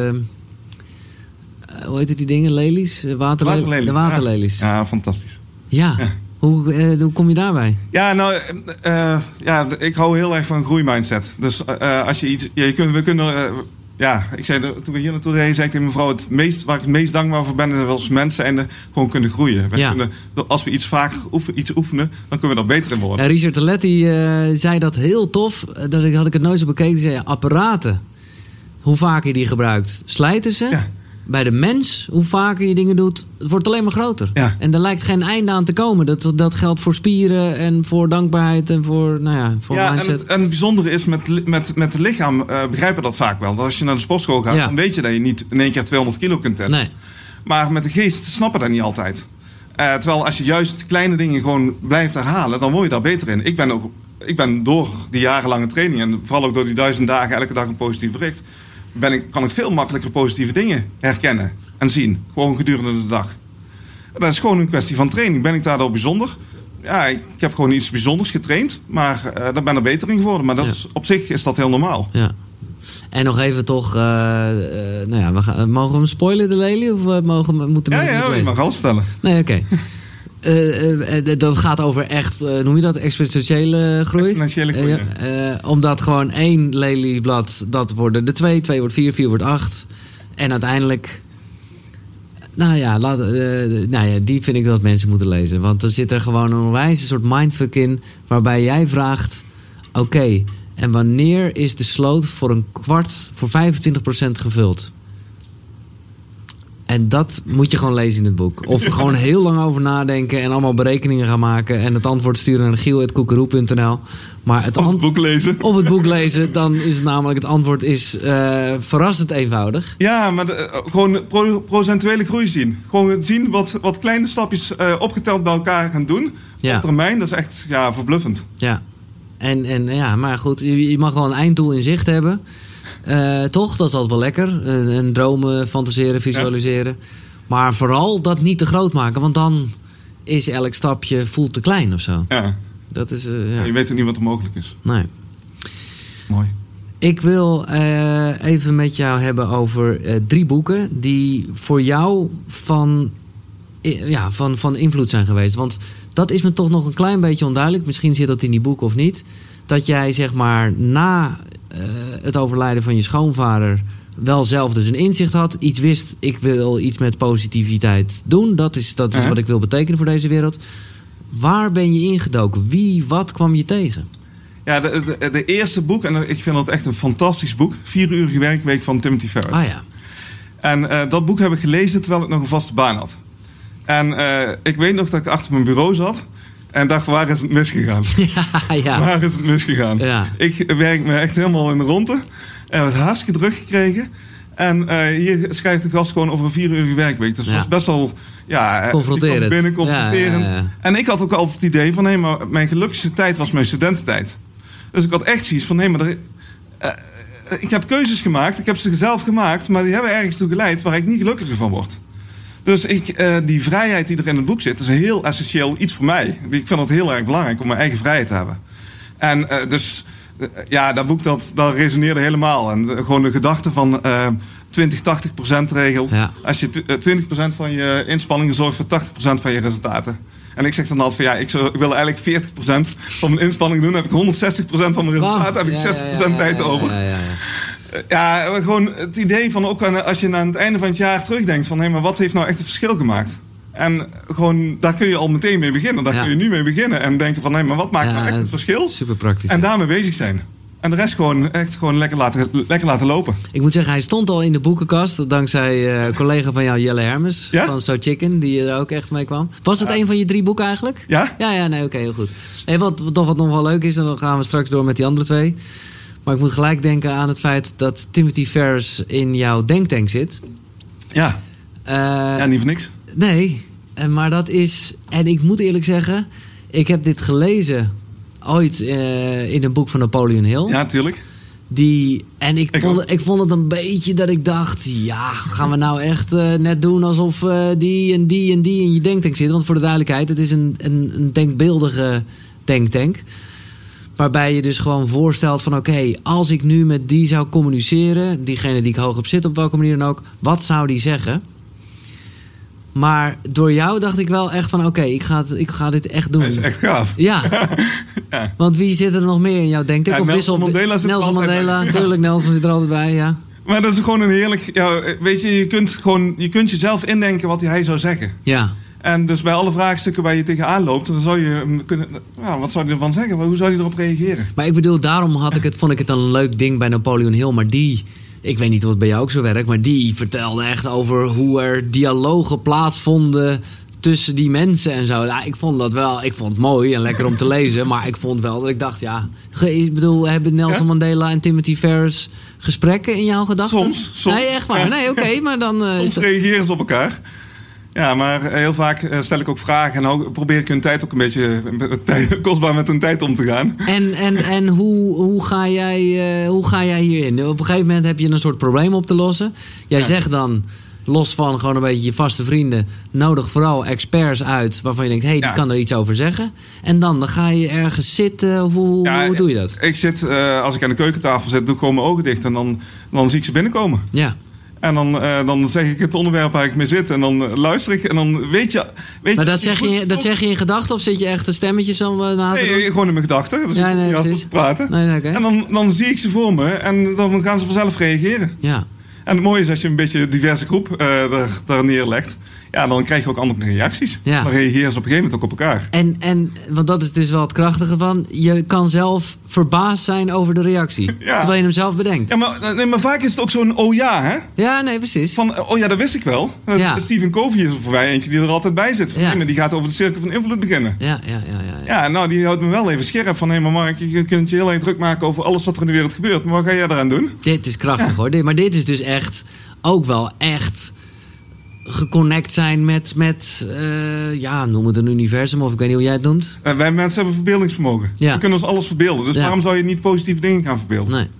hoe heet het die dingen? Lelies? De waterlelies. Ja, fantastisch. Ja. Hoe kom je daarbij? Ja, ik hou heel erg van groeimindset. Dus als je iets, ik zei toen we hier naartoe reden, zei ik tegen mevrouw, waar ik het meest dankbaar voor ben, is dat we als mensen gewoon kunnen groeien. Als we iets vaak oefenen, dan kunnen we daar beter in worden. Richard Terletti zei dat heel tof. Had ik het nooit zo bekeken. Die zei, apparaten, hoe vaker je die gebruikt, slijten ze. Ja. Bij de mens, hoe vaker je dingen doet, het wordt alleen maar groter. Ja. En er lijkt geen einde aan te komen. Dat geldt voor spieren en voor dankbaarheid en voor mindset. En het bijzondere is, met het lichaam begrijpen dat vaak wel. Dat als je naar de sportschool gaat, dan weet je dat je niet in 1 keer 200 kilo kunt tillen. Nee. Maar met de geest snappen dat niet altijd. Terwijl als je juist kleine dingen gewoon blijft herhalen, dan word je daar beter in. Ik ben door die jarenlange training en vooral ook door die 1000 dagen elke dag een positief bericht, kan ik veel makkelijker positieve dingen herkennen en zien. Gewoon gedurende de dag. Dat is gewoon een kwestie van training. Ben ik daardoor bijzonder? Ja, ik heb gewoon iets bijzonders getraind. Maar daar ben ik beter in geworden. Maar op zich is dat heel normaal. Ja. En nog even toch... mogen we hem spoilen, de Lely? Of moeten we je mag alles vertellen. Nee, oké. Dat gaat over echt, noem je dat, exponentiële groei? Exponentiële groei, omdat gewoon 1 Lelyblad, dat worden de 2 wordt 4, 4 wordt 8. En uiteindelijk... die vind ik dat mensen moeten lezen. Want er zit er gewoon een onwijs soort mindfuck in... waarbij jij vraagt... Oké, en wanneer is de sloot voor 25% gevuld? En dat moet je gewoon lezen in het boek. Of gewoon heel lang over nadenken... en allemaal berekeningen gaan maken... en het antwoord sturen naar giel@koekeroe.nl. Maar of het boek lezen. Of het boek lezen, dan is het namelijk... het antwoord is verrassend eenvoudig. Ja, maar gewoon procentuele groei zien. Gewoon zien wat kleine stapjes opgeteld bij elkaar gaan doen. Op termijn, dat is echt verbluffend. Ja, maar goed, je mag wel een einddoel in zicht hebben... toch, dat is altijd wel lekker. En dromen, fantaseren, visualiseren. Ja. Maar vooral dat niet te groot maken. Want dan is elk stapje voelt te klein of zo. Ja. Dat is, je weet ook niet wat er mogelijk is. Nee. Mooi. Ik wil even met jou hebben over 3 boeken... die voor jou van invloed zijn geweest. Want dat is me toch nog een klein beetje onduidelijk. Misschien zit dat in die boeken of niet. Dat jij zeg maar na... het overlijden van je schoonvader wel zelf dus een inzicht had. Iets wist, ik wil iets met positiviteit doen. Dat is wat ik wil betekenen voor deze wereld. Waar ben je ingedoken? Wat kwam je tegen? Ja, de eerste boek, en ik vind dat echt een fantastisch boek. 4-urige werkweek van Timothy Ferriss. Ah ja. En dat boek heb ik gelezen terwijl ik nog een vaste baan had. En ik weet nog dat ik achter mijn bureau zat... en dacht, waar is het misgegaan? Ja. Waar is het misgegaan? Ja. Ik werk me echt helemaal in de ronde. En het hartstikke druk gekregen. En hier schrijft de gast gewoon over een 4-urige werkweek. Dus dat was best wel... confronterend. Confronterend. Ja. En ik had ook altijd het idee van... maar mijn gelukkigste tijd was mijn studententijd. Dus ik had echt zoiets van... maar ik heb keuzes gemaakt. Ik heb ze zelf gemaakt. Maar die hebben ergens toe geleid... waar ik niet gelukkiger van word. Dus die vrijheid die er in het boek zit... is een heel essentieel iets voor mij. Ik vind het heel erg belangrijk om mijn eigen vrijheid te hebben. En dat boek dat resoneerde helemaal. En gewoon de gedachte van 20-80% regel. Ja. Als je 20% van je inspanningen zorgt voor 80% van je resultaten. En ik zeg dan altijd van ik wil eigenlijk 40% van mijn inspanning doen. Dan heb ik 160% van mijn resultaten. Heb ik 60% tijd over. Ja, gewoon het idee van ook als je aan het einde van het jaar terugdenkt... van maar wat heeft nou echt het verschil gemaakt? En gewoon, daar kun je al meteen mee beginnen. Daar kun je nu mee beginnen en denken van... maar wat maakt nou echt het verschil? Super praktisch. En daarmee bezig zijn. En de rest gewoon lekker laten lopen. Ik moet zeggen, hij stond al in de boekenkast... dankzij een collega van jou, Jelle Hermes... van So Chicken, die er ook echt mee kwam. Was het een van je 3 boeken eigenlijk? Ja? Ja, nee, oké, heel goed. En wat nog wel leuk is... en dan gaan we straks door met die andere 2... Maar ik moet gelijk denken aan het feit dat Timothy Ferriss in jouw denktank zit. Ja. Niet voor niks. Nee, maar dat is... En ik moet eerlijk zeggen, ik heb dit gelezen ooit in een boek van Napoleon Hill. Ja, tuurlijk. Ik vond het een beetje dat ik dacht... gaan we nou echt net doen alsof die en die en die in je denktank zitten? Want voor de duidelijkheid, het is een denkbeeldige denktank... Waarbij je dus gewoon voorstelt van... oké, als ik nu met die zou communiceren... diegene die ik hoog op zit, op welke manier dan ook... wat zou die zeggen? Maar door jou dacht ik wel echt van... oké, ik ga dit echt doen. Dat is echt gaaf. Ja. Ja. Want wie zit er nog meer in jouw denktank? Ja, Nelson Mandela zit Nelson Mandela, natuurlijk. Nelson zit er altijd bij, ja. Maar dat is gewoon een heerlijk... weet je, je kunt jezelf indenken wat hij zou zeggen. Ja. En dus bij alle vraagstukken waar je tegenaan loopt... dan zou je kunnen... wat zou hij ervan zeggen? Hoe zou hij erop reageren? Maar ik bedoel, daarom vond ik het een leuk ding bij Napoleon Hill. Maar ik weet niet of het bij jou ook zo werkt... maar die vertelde echt over hoe er dialogen plaatsvonden... tussen die mensen en zo. Ik vond het mooi en lekker om te lezen... maar ik vond wel dat ik dacht, hebben Nelson Mandela en Timothy Ferriss... gesprekken in jouw gedachten? Soms. Nee, echt waar. Nee, oké, maar dan... soms reageren ze op elkaar... Ja, maar heel vaak stel ik ook vragen... en ook probeer ik hun tijd ook een beetje kostbaar met hun tijd om te gaan. En hoe ga jij hierin? Op een gegeven moment heb je een soort probleem op te lossen. Jij zegt dan... los van gewoon een beetje je vaste vrienden, nodig vooral experts uit waarvan je denkt, hey, die kan er iets over zeggen. En dan ga je ergens zitten. Hoe doe je dat? Ik zit, als ik aan de keukentafel zit, doe ik gewoon mijn ogen dicht en dan zie ik ze binnenkomen. Ja. En dan zeg ik het onderwerp waar ik mee zit. En dan luister ik. En dan weet je maar dat zeg je in gedachten? Of zit je echt de stemmetjes na te doen? Nee, gewoon in mijn gedachten. Dus ik niet altijd te praten. Nee, okay. En dan zie ik ze voor me. En dan gaan ze vanzelf reageren. Ja. En het mooie is als je een beetje een diverse groep daar neerlegt. Ja, dan krijg je ook andere reacties. Ja. Dan reageren ze op een gegeven moment ook op elkaar. En want dat is dus wel het krachtige van, je kan zelf verbaasd zijn over de reactie. Ja. Terwijl je hem zelf bedenkt. Ja, maar vaak is het ook zo'n oh ja, hè? Ja, nee, precies. Van, oh ja, dat wist ik wel. Ja. Stephen Covey is er voor mij eentje die er altijd bij zit. Van, die gaat over de cirkel van invloed beginnen. Ja, nou, die houdt me wel even scherp van, maar Mark, je kunt je heel erg druk maken over alles wat er in de wereld gebeurt. Maar wat ga jij eraan doen? Dit is krachtig hoor. Maar dit is dus echt, ook wel echt geconnect zijn met noem het een universum, of ik weet niet hoe jij het noemt. Wij mensen hebben verbeeldingsvermogen. Ja. We kunnen ons alles verbeelden. Dus waarom zou je niet positieve dingen gaan verbeelden? Nee.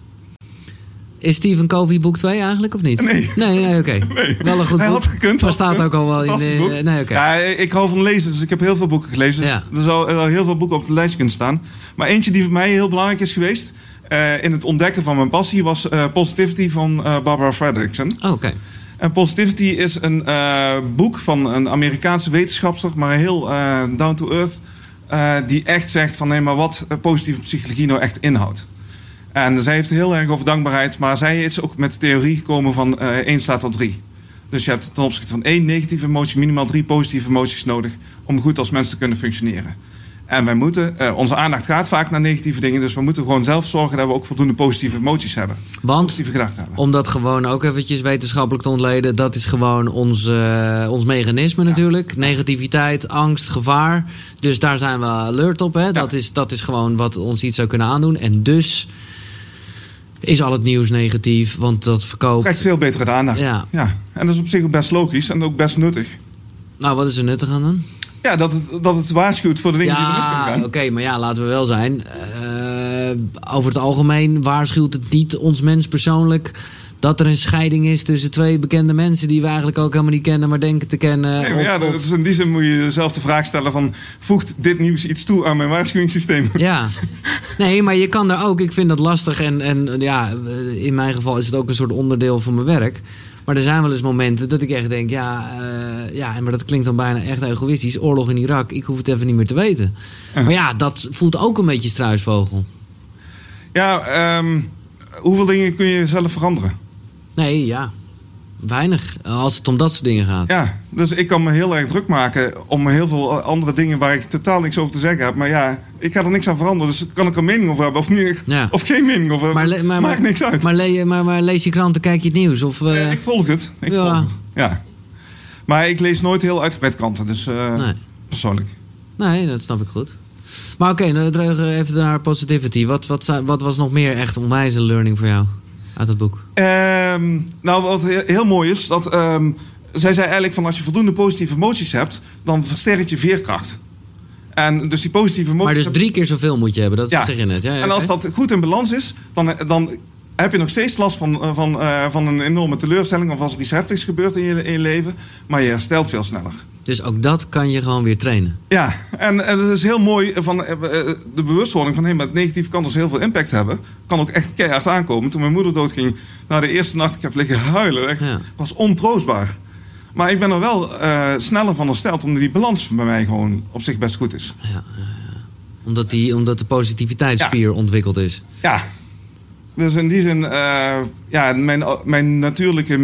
Is Stephen Covey boek 2 eigenlijk, of niet? Nee, oké. Nee. Wel een goed boek. Hij had gekund. Maar staat ook al wel in de... Nee, oké. Ja, ik hou van lezen, dus ik heb heel veel boeken gelezen. Dus er zou heel veel boeken op de lijst kunnen staan. Maar eentje die voor mij heel belangrijk is geweest, in het ontdekken van mijn passie, was Positivity van Barbara Fredrickson. Oh, oké. En Positivity is een boek van een Amerikaanse wetenschapster, maar heel down to earth, die echt zegt van, nee, maar wat positieve psychologie nou echt inhoudt. En zij heeft heel erg over dankbaarheid, maar zij is ook met de theorie gekomen van 1 staat tot 3. Dus je hebt ten opzichte van 1 negatieve emotie minimaal 3 positieve emoties nodig om goed als mens te kunnen functioneren. En wij moeten, onze aandacht gaat vaak naar negatieve dingen, dus we moeten gewoon zelf zorgen dat we ook voldoende positieve emoties hebben. Positieve gedachten hebben. Om dat gewoon ook eventjes wetenschappelijk te ontleden, dat is gewoon ons mechanisme natuurlijk. Negativiteit, angst, gevaar. Dus daar zijn we alert op. Hè? Ja. Dat is gewoon wat ons iets zou kunnen aandoen. En dus is al het nieuws negatief, want dat verkoopt. Het krijgt veel betere aandacht. Ja. En dat is op zich ook best logisch en ook best nuttig. Nou, wat is er nuttig aan dan? Ja, dat het waarschuwt voor de dingen die er mis kunnen gaan. Oké, maar ja, laten we wel zijn. Over het algemeen waarschuwt het niet ons mens persoonlijk dat er een scheiding is tussen 2 bekende mensen die we eigenlijk ook helemaal niet kennen, maar denken te kennen. Nee, maar dat is in die zin moet je jezelf de vraag stellen van, voegt dit nieuws iets toe aan mijn waarschuwingssysteem? Ja, nee, maar je kan er ook, ik vind dat lastig en ja, in mijn geval is het ook een soort onderdeel van mijn werk. Maar er zijn wel eens momenten dat ik echt denk, maar dat klinkt dan bijna echt egoïstisch. Oorlog in Irak, ik hoef het even niet meer te weten. Maar ja, dat voelt ook een beetje struisvogel. Ja, hoeveel dingen kun je zelf veranderen? Nee, weinig. Als het om dat soort dingen gaat. Ja, dus ik kan me heel erg druk maken om heel veel andere dingen waar ik totaal niks over te zeggen heb. Maar ja, ik ga er niks aan veranderen. Dus kan ik er mening over hebben of niet? Ja. Of geen mening over hebben. Maakt niks uit. Maar lees je kranten, kijk je het nieuws? Of, ik volg het. Volg het. Ja. Maar ik lees nooit heel uitgebreid kranten. Dus persoonlijk. Nee, dat snap ik goed. Maar oké, terug even naar Positivity. Wat was nog meer echt onwijze learning voor jou uit het boek? Nou, wat heel mooi is, dat zij zei eigenlijk van, als je voldoende positieve emoties hebt, dan versterkt je veerkracht. En dus die positieve emoties. Maar dus 3 keer zoveel moet je hebben, dat zeg je net. Ja, en als dat goed in balans is, dan heb je nog steeds last van een enorme teleurstelling of als er iets heftigs gebeurt in je leven, maar je herstelt veel sneller. Dus ook dat kan je gewoon weer trainen. Ja, en het is heel mooi van de bewustwording van, maar het negatief kan dus heel veel impact hebben. Kan ook echt keihard aankomen. Toen mijn moeder doodging, na de eerste nacht, ik heb liggen huilen. Was ontroostbaar. Maar ik ben er wel sneller van hersteld, omdat die balans bij mij gewoon op zich best goed is. Ja. Omdat de positiviteitsspier ontwikkeld is. Ja. Dus in die zin, mijn natuurlijke,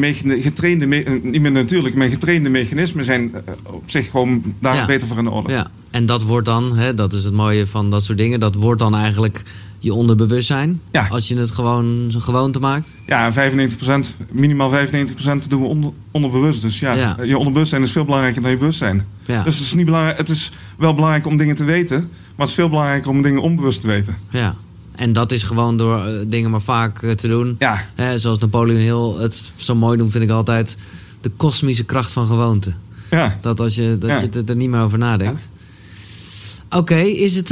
mijn getrainde mechanismen zijn op zich gewoon daar beter voor in de orde. Ja. En dat wordt dan, dat is het mooie van dat soort dingen, dat wordt dan eigenlijk je onderbewustzijn. Ja. Als je het gewoon zo'n gewoonte maakt. Ja, en 95%, minimaal 95% doen we onderbewust. Dus je onderbewustzijn is veel belangrijker dan je bewustzijn. Ja. Dus het is niet belangrijk, het is wel belangrijk om dingen te weten, maar het is veel belangrijker om dingen onbewust te weten. Ja. En dat is gewoon door dingen maar vaak te doen. Ja. Zoals Napoleon Hill het zo mooi noemt, vind ik altijd de kosmische kracht van gewoonte. Ja. Dat als je er niet meer over nadenkt. Oké, is het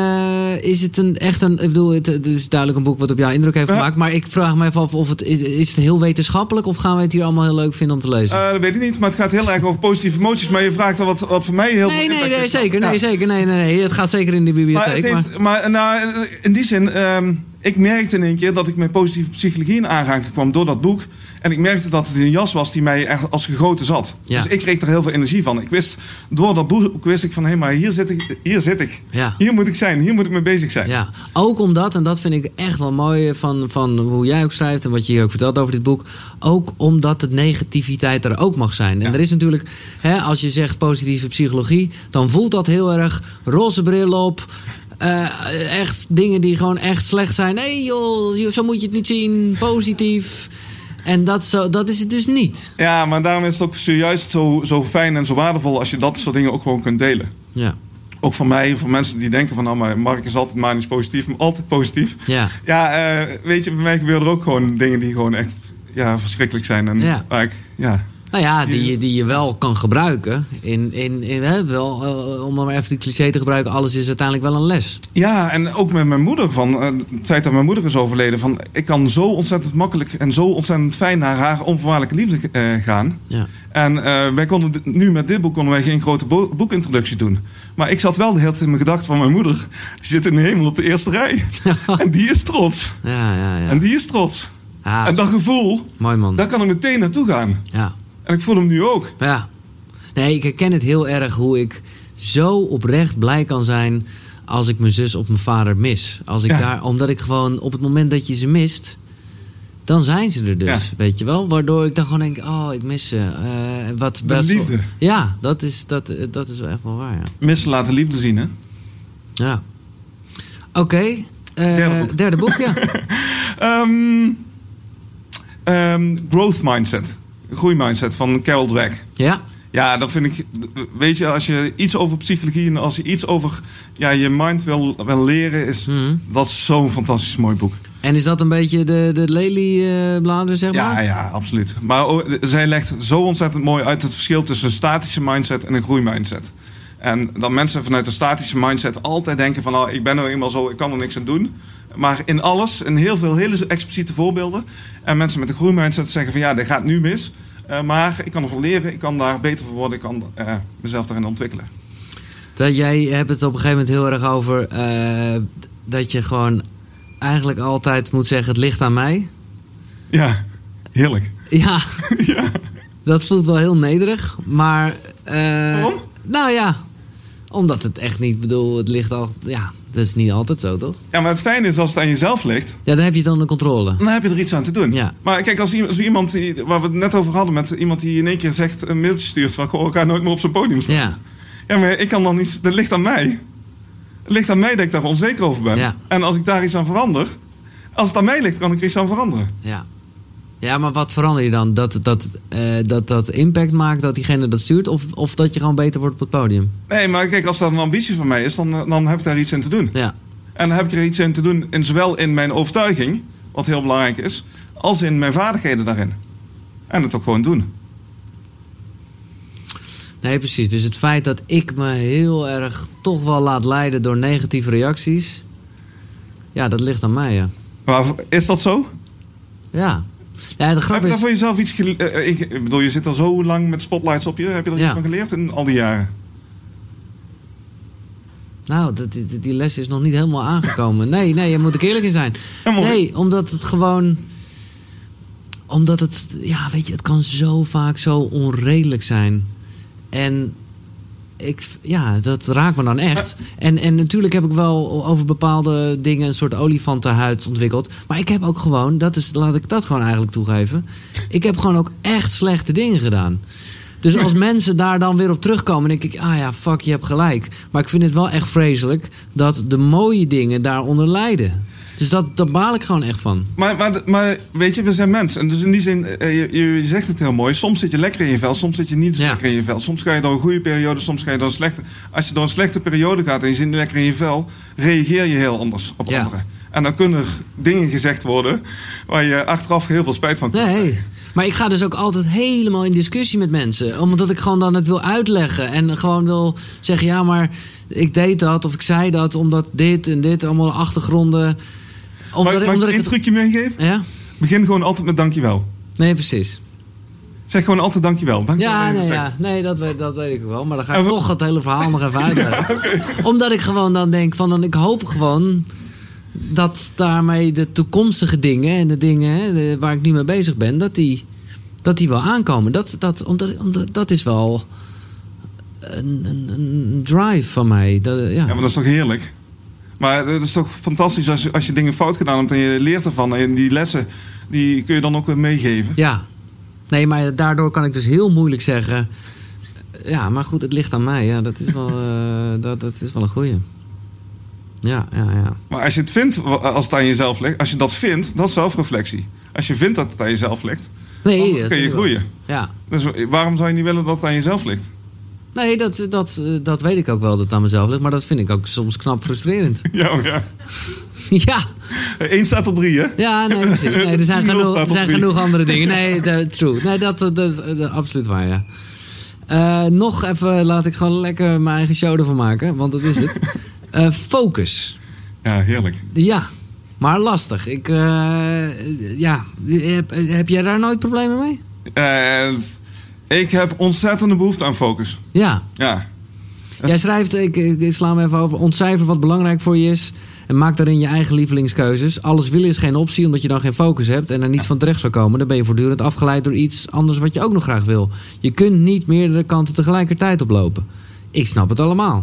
echt een... Ik bedoel, het is duidelijk een boek wat op jou indruk heeft gemaakt. Maar ik vraag me even af of het... Is het heel wetenschappelijk of gaan we het hier allemaal heel leuk vinden om te lezen? Dat weet ik niet, maar het gaat heel erg over positieve emoties. Maar je vraagt al wat voor mij heel... Nee, zeker. Nee. Het gaat zeker in de bibliotheek. Maar in die zin... ik merkte in één keer dat ik met positieve psychologie in aanraking kwam door dat boek. En ik merkte dat het een jas was die mij echt als gegoten zat. Ja. Dus ik kreeg er heel veel energie van. Door dat boek wist ik van... maar hier zit ik. Ja. Hier moet ik zijn. Hier moet ik mee bezig zijn. Ja. Ook omdat, en dat vind ik echt wel mooi van hoe jij ook schrijft... en wat je hier ook vertelt over dit boek... ook omdat de negativiteit er ook mag zijn. En er is natuurlijk... als je zegt positieve psychologie... dan voelt dat heel erg roze bril op... echt dingen die gewoon echt slecht zijn. Nee joh, zo moet je het niet zien. Positief. En dat is het dus niet. Ja, maar daarom is het ook juist zo fijn en zo waardevol... als je dat soort dingen ook gewoon kunt delen. Ja. Ook voor mij, voor mensen die denken van... maar Mark is altijd manisch positief, maar altijd positief. Ja, weet je, bij mij gebeuren er ook gewoon dingen... die gewoon echt verschrikkelijk zijn. En waar ik, Nou ja, die je wel kan gebruiken. Om dan maar even de cliché te gebruiken... alles is uiteindelijk wel een les. Ja, en ook met mijn moeder. Het feit dat mijn moeder is overleden. Ik kan zo ontzettend makkelijk en zo ontzettend fijn... naar haar onvoorwaardelijke liefde gaan. Ja. En wij konden nu met dit boek geen grote boekintroductie doen. Maar ik zat wel de hele tijd in mijn gedachten van mijn moeder. Die zit in de hemel op de eerste rij. En die is trots. Ja. En die is trots. Ja, en dat gevoel, mooi man. Daar kan ik meteen naartoe gaan. Ja. En ik voel hem nu ook. Ja. Nee, ik herken het heel erg hoe ik zo oprecht blij kan zijn... als ik mijn zus of mijn vader mis. Omdat ik gewoon op het moment dat je ze mist... dan zijn ze er dus, weet je wel. Waardoor ik dan gewoon denk, ik mis ze. De liefde. Ja, dat is wel echt wel waar, ja. Missen laten liefde zien, hè? Ja. Oké. Derde boek, ja. Growth Mindset. Groeimindset van Carol Dweck. Ja? Ja, dat vind ik... Weet je, als je iets over psychologie... en als je iets over je mind wil leren... dat is zo'n fantastisch mooi boek. En is dat een beetje de leliebladeren, zeg maar? Ja, absoluut. Maar zij legt zo ontzettend mooi uit... het verschil tussen een statische mindset en een groeimindset. En dat mensen vanuit een statische mindset altijd denken van... ik ben nou eenmaal zo, ik kan er niks aan doen... Maar in alles, in heel veel hele expliciete voorbeelden. En mensen met een groeimindset zeggen van dit gaat nu mis. Maar ik kan ervan leren, ik kan daar beter voor worden. Ik kan mezelf daarin ontwikkelen. Jij hebt het op een gegeven moment heel erg over... dat je gewoon eigenlijk altijd moet zeggen, het ligt aan mij. Ja, heerlijk. Ja, dat voelt wel heel nederig. Maar... Waarom? Nou ja, omdat het echt niet, het ligt al... Ja, dat is niet altijd zo, toch? Ja, maar het fijne is als het aan jezelf ligt... Ja, dan heb je het onder controle. Dan heb je er iets aan te doen. Ja. Maar kijk, als iemand waar we het net over hadden... met iemand die in één keer zegt, een mailtje stuurt... van, ik ga nooit meer op zo'n podium staan. Ja, maar ik kan dan niet... Dat ligt aan mij. Het ligt aan mij dat ik daar onzeker over ben. Ja. En als ik daar iets aan verander... Als het aan mij ligt, kan ik er iets aan veranderen. Ja. Ja, maar wat verander je dan? Dat impact maakt dat diegene dat stuurt? Of dat je gewoon beter wordt op het podium? Nee, maar kijk, als dat een ambitie van mij is... dan heb ik daar iets in te doen. Ja. En dan heb ik er iets in te doen... zowel in mijn overtuiging, wat heel belangrijk is... als in mijn vaardigheden daarin. En het ook gewoon doen. Nee, precies. Dus het feit dat ik me heel erg toch wel laat leiden... door negatieve reacties... ja, dat ligt aan mij, ja. Maar is dat zo? Ja. Ja, de grap heb je daar voor jezelf iets geleerd? Ik bedoel, je zit al zo lang met spotlights op je. Heb je er iets van geleerd in al die jaren? Nou, die les is nog niet helemaal aangekomen. Nee, daar moet ik eerlijk in zijn. Nee, omdat het gewoon... Omdat het... Ja, weet je, het kan zo vaak zo onredelijk zijn. En... dat raakt me dan echt. En natuurlijk heb ik wel over bepaalde dingen... een soort olifantenhuid ontwikkeld. Maar ik heb ook gewoon... laat ik dat gewoon eigenlijk toegeven. Ik heb gewoon ook echt slechte dingen gedaan. Dus als mensen daar dan weer op terugkomen... denk ik, fuck, je hebt gelijk. Maar ik vind het wel echt vreselijk... dat de mooie dingen daaronder lijden. Dus daar baal ik gewoon echt van. Maar weet je, we zijn mensen. En dus in die zin, je zegt het heel mooi. Soms zit je lekker in je vel, soms zit je niet lekker in je vel. Soms ga je door een goede periode, soms ga je door een slechte. Als je door een slechte periode gaat en je zit niet lekker in je vel... reageer je heel anders op anderen. En dan kunnen er dingen gezegd worden... waar je achteraf heel veel spijt van krijgt. Nee, Maar ik ga dus ook altijd helemaal in discussie met mensen. Omdat ik gewoon dan het wil uitleggen. En gewoon wil zeggen, ja, maar ik deed dat of ik zei dat omdat dit en dit, allemaal achtergronden. Mag ik een trucje meegeven? Ja? Begin gewoon altijd met dankjewel. Nee, precies. Zeg gewoon altijd dankjewel. Nee, dat weet ik wel. Maar dan ga ik toch het hele verhaal nog even uitleggen. Ja, okay. Omdat ik gewoon dan denk van, ik hoop gewoon dat daarmee de toekomstige dingen en de dingen waar ik nu mee bezig ben, dat die wel aankomen. Dat is wel een drive van mij. Ja, maar dat is toch heerlijk? Maar het is toch fantastisch als je dingen fout gedaan hebt en je leert ervan. En die lessen, die kun je dan ook weer meegeven. Ja. Nee, maar daardoor kan ik dus heel moeilijk zeggen, ja, maar goed, het ligt aan mij. Ja, dat is wel, dat is wel een goeie. Ja. Maar als je het vindt, als het aan jezelf ligt, als je dat vindt, dat is zelfreflectie. Als je vindt dat het aan jezelf ligt, dan kun je groeien. Ja. Dus waarom zou je niet willen dat het aan jezelf ligt? Nee, dat weet ik ook wel dat het aan mezelf ligt, maar dat vind ik ook soms knap frustrerend. Ja. Ja. 1 staat op 3, hè? Ja, nee, precies. Nee, er zijn genoeg andere dingen. Nee, true. Nee, dat is absoluut waar, ja. Nog even, laat ik gewoon lekker mijn eigen show ervan maken, want dat is het. Focus. Ja, heerlijk. Ja, maar lastig. Heb jij daar nooit problemen mee? Ik heb ontzettende behoefte aan focus. Ja. Jij schrijft, ik sla me even over, ontcijfer wat belangrijk voor je is en maak daarin je eigen lievelingskeuzes. Alles willen is geen optie, omdat je dan geen focus hebt en er niet van terecht zou komen. Dan ben je voortdurend afgeleid door iets anders wat je ook nog graag wil. Je kunt niet meerdere kanten tegelijkertijd oplopen. Ik snap het allemaal.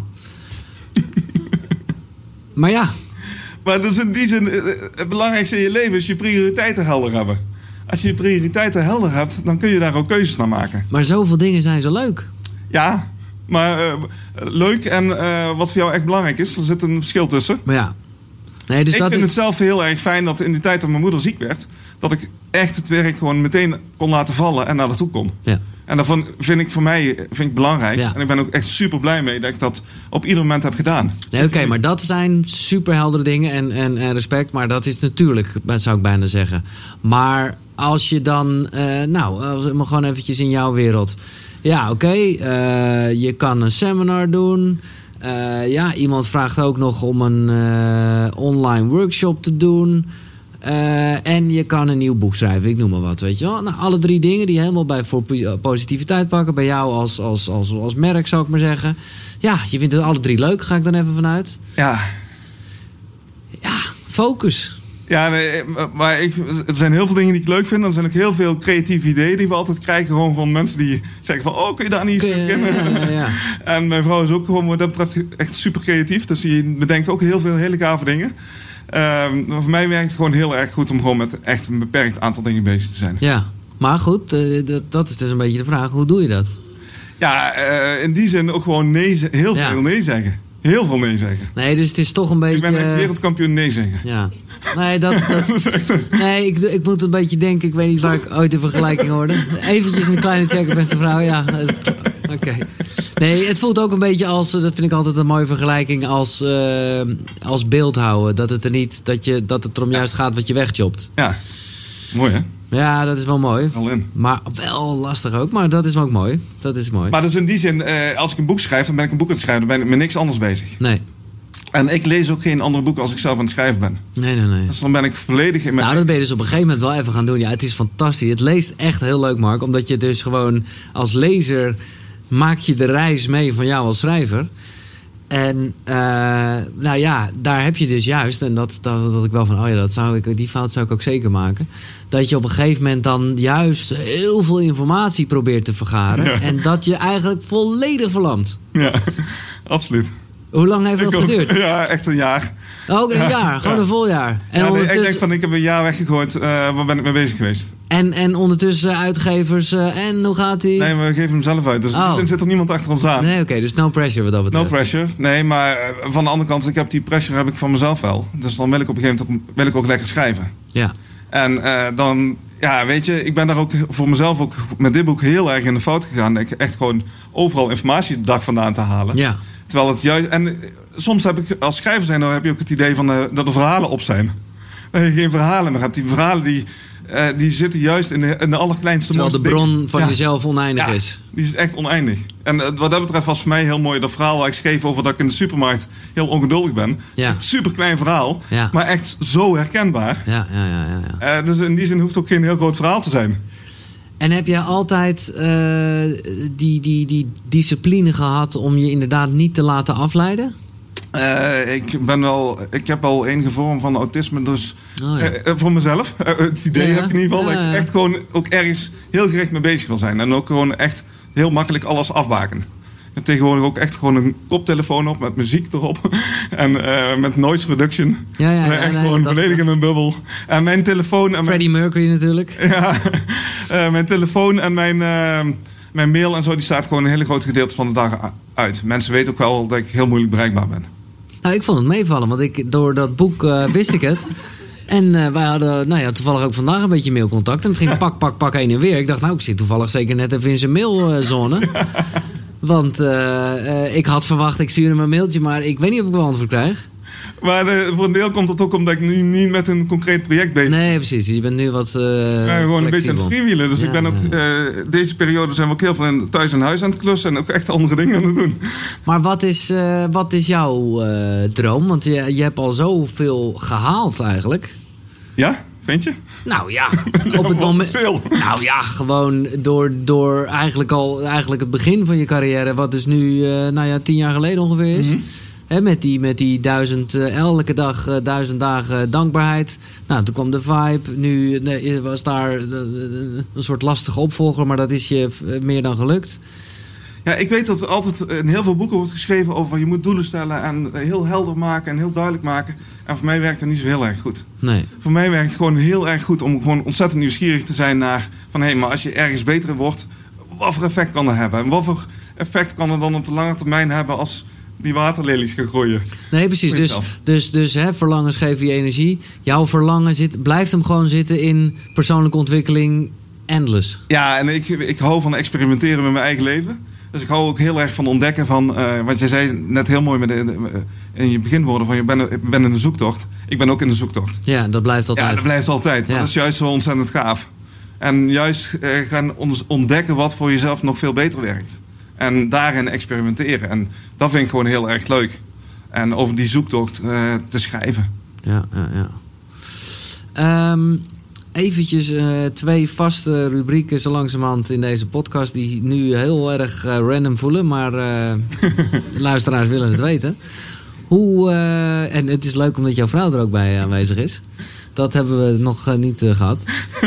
Maar ja. Maar dus in die zin, het belangrijkste in je leven is je prioriteiten helder hebben. Als je je prioriteiten helder hebt, dan kun je daar ook keuzes naar maken. Maar zoveel dingen zijn zo leuk. Ja, maar leuk en wat voor jou echt belangrijk is, er zit een verschil tussen. Maar ja. Nee, dus ik vind het zelf heel erg fijn dat in die tijd dat mijn moeder ziek werd, dat ik echt het werk gewoon meteen kon laten vallen en naar naartoe kon. Ja. En daarvan vind ik belangrijk. Ja. En ik ben ook echt super blij mee dat ik dat op ieder moment heb gedaan. Nee, oké, maar dat zijn super heldere dingen en respect. Maar dat is natuurlijk, zou ik bijna zeggen. Maar als je dan, gewoon eventjes in jouw wereld. Ja, oké, je kan een seminar doen. Iemand vraagt ook nog om een online workshop te doen. En je kan een nieuw boek schrijven, ik noem maar wat, weet je wel. Nou, alle 3 dingen die helemaal bij voor positiviteit pakken. Bij jou als merk, zou ik maar zeggen. Ja, je vindt het alle 3 leuk, ga ik dan even vanuit. Ja, focus. Ja, nee, maar er zijn heel veel dingen die ik leuk vind. Er zijn ook heel veel creatieve ideeën die we altijd krijgen. Gewoon van mensen die zeggen van, kun je daar niet eens beginnen? Ja. En mijn vrouw is ook gewoon wat dat betreft echt super creatief. Dus die bedenkt ook heel veel hele gave dingen. Voor mij werkt het gewoon heel erg goed om gewoon met echt een beperkt aantal dingen bezig te zijn. Ja, maar goed, dat is dus een beetje de vraag. Hoe doe je dat? Ja, in die zin ook gewoon veel nee zeggen. Heel veel nee zeggen. Nee, dus het is toch een beetje... Ik ben echt wereldkampioen nee zeggen. Ja. Nee, dat is echt... Nee, ik moet een beetje denken. Ik weet niet waar ik ooit in vergelijking hoorde. Eventjes een kleine check-up met zijn vrouw. Ja, oké. Nee, het voelt ook een beetje als... Dat vind ik altijd een mooie vergelijking als beeldhouden. Dat het er niet... Dat het erom juist gaat wat je wegchopt. Ja, mooi hè? Ja, dat is wel mooi. Al in. Maar wel lastig ook. Maar dat is ook mooi. Dat is mooi. Maar dus in die zin, als ik een boek schrijf, dan ben ik een boek aan het schrijven. Dan ben ik met niks anders bezig. Nee. En ik lees ook geen andere boeken als ik zelf aan het schrijven ben. Nee. Dus dan ben ik volledig in mijn... Nou, dat ben je dus op een gegeven moment wel even gaan doen. Ja, het is fantastisch. Het leest echt heel leuk, Mark. Omdat je dus gewoon als lezer maak je de reis mee van jou als schrijver. En daar heb je dus juist, en dat ik wel van, die fout zou ik ook zeker maken. Dat je op een gegeven moment dan juist heel veel informatie probeert te vergaren. Ja. En dat je eigenlijk volledig verlamt. Ja, absoluut. Hoe lang heeft dat geduurd? Ja, echt een jaar. Ook een jaar, gewoon een vol jaar. En ik denk van, ik heb een jaar weggegooid. Waar ben ik mee bezig geweest? En ondertussen uitgevers, en hoe gaat die? Nee, we geven hem zelf uit. Dus er zit er niemand achter ons aan. Nee, oké, dus no pressure wat dat betreft. No pressure. Nee, maar van de andere kant, die pressure heb ik van mezelf wel. Dus dan wil ik op een gegeven moment ook lekker schrijven. Ja. En dan, weet je, ik ben daar ook voor mezelf ook met dit boek heel erg in de fout gegaan. Ik echt gewoon overal informatie de dag vandaan te halen. Ja. Terwijl het juist... En soms heb ik, als schrijver zijn, dan heb je ook het idee van dat er verhalen op zijn. Dat je geen verhalen meer hebt. Die verhalen die zitten juist in de allerkleinste... Terwijl de bron van jezelf oneindig is. Die is echt oneindig. En wat dat betreft was voor mij heel mooi dat verhaal waar ik schreef over dat ik in de supermarkt heel ongeduldig ben. Ja. Echt super klein verhaal, maar echt zo herkenbaar. Ja. Dus in die zin hoeft het ook geen heel groot verhaal te zijn. En heb jij altijd die discipline gehad om je inderdaad niet te laten afleiden? Ik heb al enige vorm van autisme, dus voor mezelf. Het idee heb ik in ieder geval dat ik echt gewoon ook ergens heel gericht mee bezig wil zijn. En ook gewoon echt heel makkelijk alles afbaken. Ik heb tegenwoordig ook echt gewoon een koptelefoon op met muziek erop. En met noise reduction. Gewoon volledig in mijn bubbel. En mijn telefoon... en Freddie Mercury natuurlijk. Ja, mijn telefoon en mijn mail en zo, die staat gewoon een hele groot gedeelte van de dag uit. Mensen weten ook wel dat ik heel moeilijk bereikbaar ben. Nou, ik vond het meevallen, want door dat boek wist ik het. En wij hadden toevallig ook vandaag een beetje mailcontact. En het ging pak heen en weer. Ik dacht, ik zit toevallig zeker net even in zijn mailzone. Want ik had verwacht, ik stuur hem een mailtje, maar ik weet niet of ik wel antwoord krijg. Maar voor een deel komt het ook omdat ik nu niet met een concreet project bezig ben. Nee, precies. Je bent nu wat gewoon een beetje aan het freewheelen. Dus ik ben ook deze periode zijn we ook heel veel thuis en huis aan het klussen en ook echt andere dingen aan het doen. Maar wat is jouw droom? Want je hebt al zoveel gehaald eigenlijk. Ja? Vind je? Nou ja, op het moment. Veel. Nou ja, gewoon door eigenlijk het begin van je carrière, wat dus nu 10 jaar geleden ongeveer is. Mm-hmm. He, met die 1000, elke dag 1000 dagen dankbaarheid. Nou, toen kwam de Vibe. Nu was daar een soort lastige opvolger, maar dat is je meer dan gelukt. Ja, ik weet dat er altijd in heel veel boeken wordt geschreven over je moet doelen stellen en heel helder maken en heel duidelijk maken. En voor mij werkt dat niet zo heel erg goed. Nee. Voor mij werkt het gewoon heel erg goed om gewoon ontzettend nieuwsgierig te zijn naar van maar als je ergens beter in wordt, wat voor effect kan dat hebben? En wat voor effect kan het dan op de lange termijn hebben als die waterlelies gaan groeien? Nee, precies. Dus verlangens geven je energie. Jouw verlangen blijft hem gewoon zitten in persoonlijke ontwikkeling endless. Ja, en ik hou van experimenteren met mijn eigen leven. Dus ik hou ook heel erg van ontdekken van... wat jij zei net heel mooi in je beginwoorden van je bent in de zoektocht. Ik ben ook in de zoektocht. Ja, dat blijft altijd. Ja, dat blijft altijd. Maar dat is juist zo ontzettend gaaf. En juist gaan ontdekken wat voor jezelf nog veel beter werkt. En daarin experimenteren. En dat vind ik gewoon heel erg leuk. En over die zoektocht te schrijven. Ja. Eventjes 2 vaste rubrieken zo langzamerhand in deze podcast... die nu heel erg random voelen, maar de luisteraars willen het weten. En het is leuk omdat jouw vrouw er ook bij aanwezig is. Dat hebben we nog niet gehad.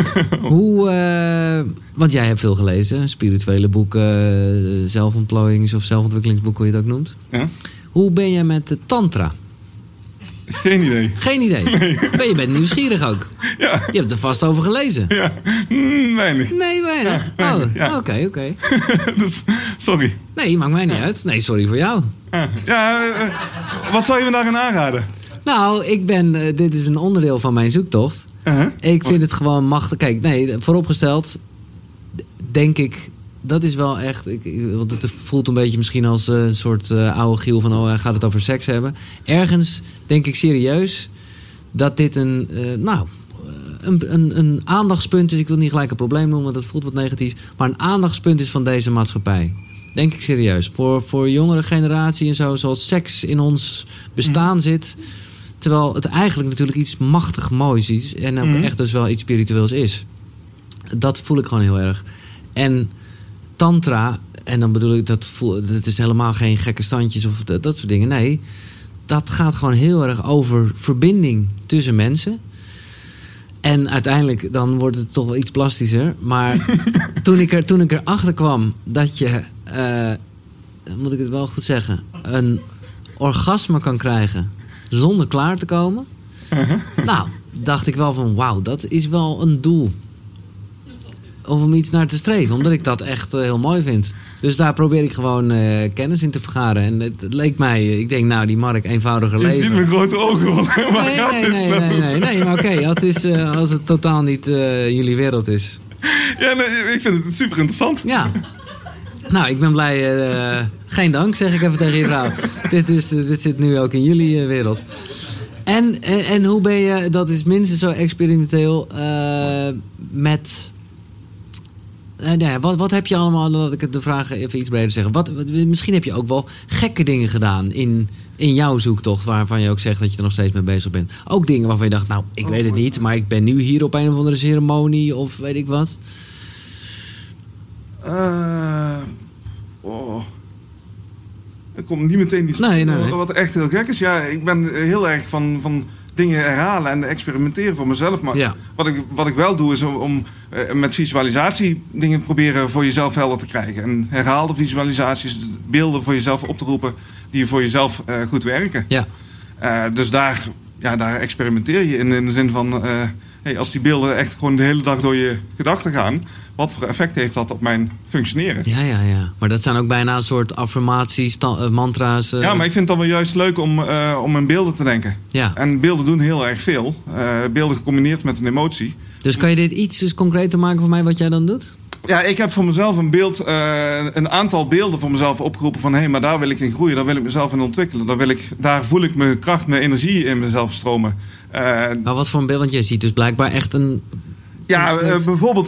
Want jij hebt veel gelezen. Spirituele boeken, zelfontplooiings- of zelfontwikkelingsboeken, hoe je dat ook noemt. Ja? Hoe ben je met de tantra? Geen idee. Geen idee? Nee. Je bent nieuwsgierig ook. Ja. Je hebt er vast over gelezen. Ja, weinig. Nee, weinig. Oké. Dus, sorry. Nee, maakt mij niet uit. Nee, sorry voor jou. Wat zou je me daarin aanraden? Nou, dit is een onderdeel van mijn zoektocht. Uh-huh. Ik vind het gewoon machtig. Kijk, vooropgesteld, denk ik, dat is wel echt... Want het voelt een beetje misschien als een soort oude giel van... hij gaat het over seks hebben. Ergens denk ik serieus dat dit een aandachtspunt is. Ik wil niet gelijk een probleem noemen, want dat voelt wat negatief. Maar een aandachtspunt is van deze maatschappij. Denk ik serieus. Voor jongere generatie en zo, zoals seks in ons bestaan zit... Terwijl het eigenlijk natuurlijk iets machtig moois is. En ook echt dus wel iets spiritueels is. Dat voel ik gewoon heel erg. En tantra, en dan bedoel ik, dat is helemaal geen gekke standjes of dat soort dingen. Nee, dat gaat gewoon heel erg over verbinding tussen mensen. En uiteindelijk, dan wordt het toch wel iets plastischer. Maar toen ik erachter kwam dat je, moet ik het wel goed zeggen... een orgasme kan krijgen zonder klaar te komen. Uh-huh. Nou, dacht ik wel van wauw, dat is wel een doel. Of om iets naar te streven. Omdat ik dat echt heel mooi vind. Dus daar probeer ik gewoon kennis in te vergaren. En het leek mij, ik denk die Mark eenvoudiger leven. Je ziet mijn grote ogen. Nee, maar oké. Als het totaal niet jullie wereld is. Ja, ik vind het super interessant. Ja. Nou, ik ben blij. Geen dank, zeg ik even tegen je vrouw. Dit zit nu ook in jullie wereld. En hoe ben je, dat is minstens zo experimenteel, met... wat heb je allemaal, laat ik de vraag even iets breder zeggen. Misschien heb je ook wel gekke dingen gedaan in jouw zoektocht, waarvan je ook zegt dat je er nog steeds mee bezig bent. Ook dingen waarvan je dacht, nou, ik weet het niet, maar ik ben nu hier op een of andere ceremonie of weet ik wat. Er komt niet meteen die nee. Wat echt heel gek is. Ja, ik ben heel erg van dingen herhalen en experimenteren voor mezelf. Maar wat ik wel doe is om met visualisatie dingen proberen voor jezelf helder te krijgen. En herhaalde visualisaties, beelden voor jezelf op te roepen die voor jezelf goed werken. Ja. Dus daar experimenteer je in de zin van... als die beelden echt gewoon de hele dag door je gedachten gaan... wat voor effect heeft dat op mijn functioneren? Ja. Maar dat zijn ook bijna een soort affirmaties, mantra's. Ja, maar ik vind het dan wel juist leuk om in beelden te denken. Ja. En beelden doen heel erg veel. Beelden gecombineerd met een emotie. Dus kan je dit iets concreter maken voor mij wat jij dan doet? Ja, ik heb voor mezelf een aantal beelden voor mezelf opgeroepen van... maar daar wil ik in groeien, daar wil ik mezelf in ontwikkelen. Daar voel ik mijn kracht, mijn energie in mezelf stromen. Maar wat voor een beeld? Want je ziet dus blijkbaar echt een... Ja, bijvoorbeeld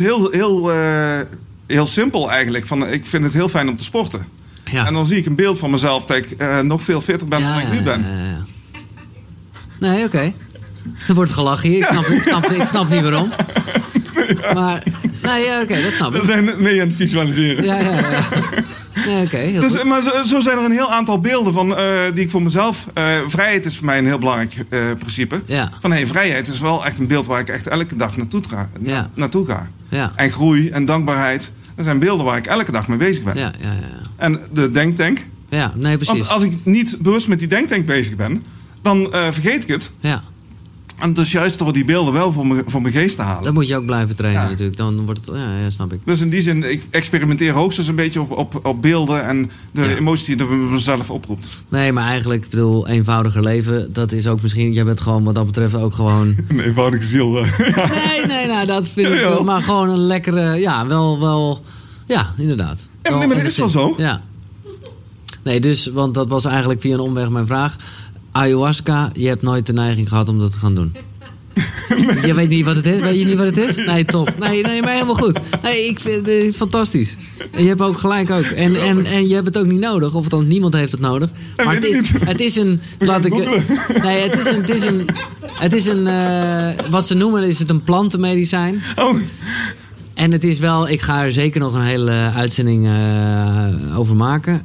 heel simpel eigenlijk. Ik vind het heel fijn om te sporten. Ja. En dan zie ik een beeld van mezelf dat ik nog veel fitter ben dan ik nu ben. Ja. Nee, oké. Er wordt gelachen hier. Ik snap niet waarom. Ja. Maar, oké, dat snap ik. We zijn mee aan het visualiseren. Ja. Nee, oké. Dus, maar zo zijn er een heel aantal beelden van die ik voor mezelf... vrijheid is voor mij een heel belangrijk principe. Ja. Van vrijheid is wel echt een beeld waar ik echt elke dag naartoe ga. Ja. En groei en dankbaarheid. Dat zijn beelden waar ik elke dag mee bezig ben. Ja. En de denktank. Ja, nee, precies. Want als ik niet bewust met die denktank bezig ben... dan vergeet ik het. Ja. En dus juist door die beelden wel voor mijn geest te halen. Dan moet je ook blijven trainen natuurlijk. Dan wordt het... Ja, snap ik. Dus in die zin, ik experimenteer hoogstens een beetje op beelden... en de emotie die er mezelf oproept. Nee, maar eigenlijk, ik bedoel, eenvoudiger leven... dat is ook misschien... Jij bent gewoon wat dat betreft ook gewoon... Een eenvoudige ziel. Nee, nou, dat vind ik wel. Maar gewoon een lekkere... Ja, wel... Ja, inderdaad. Ja, maar dat is wel zo. Ja. Nee, dus... Want dat was eigenlijk via een omweg mijn vraag... Ayahuasca, je hebt nooit de neiging gehad om dat te gaan doen. Nee. Je weet niet wat het is? Weet je niet wat het is? Nee, top. Nee, maar helemaal goed. Nee, ik vind het fantastisch. En je hebt ook gelijk ook. En je hebt het ook niet nodig. Of althans, niemand heeft het nodig. Maar het is een... Laat ik... Nee, het is een... wat ze noemen is het een plantenmedicijn. Oh. En het is wel... Ik ga er zeker nog een hele uitzending over maken.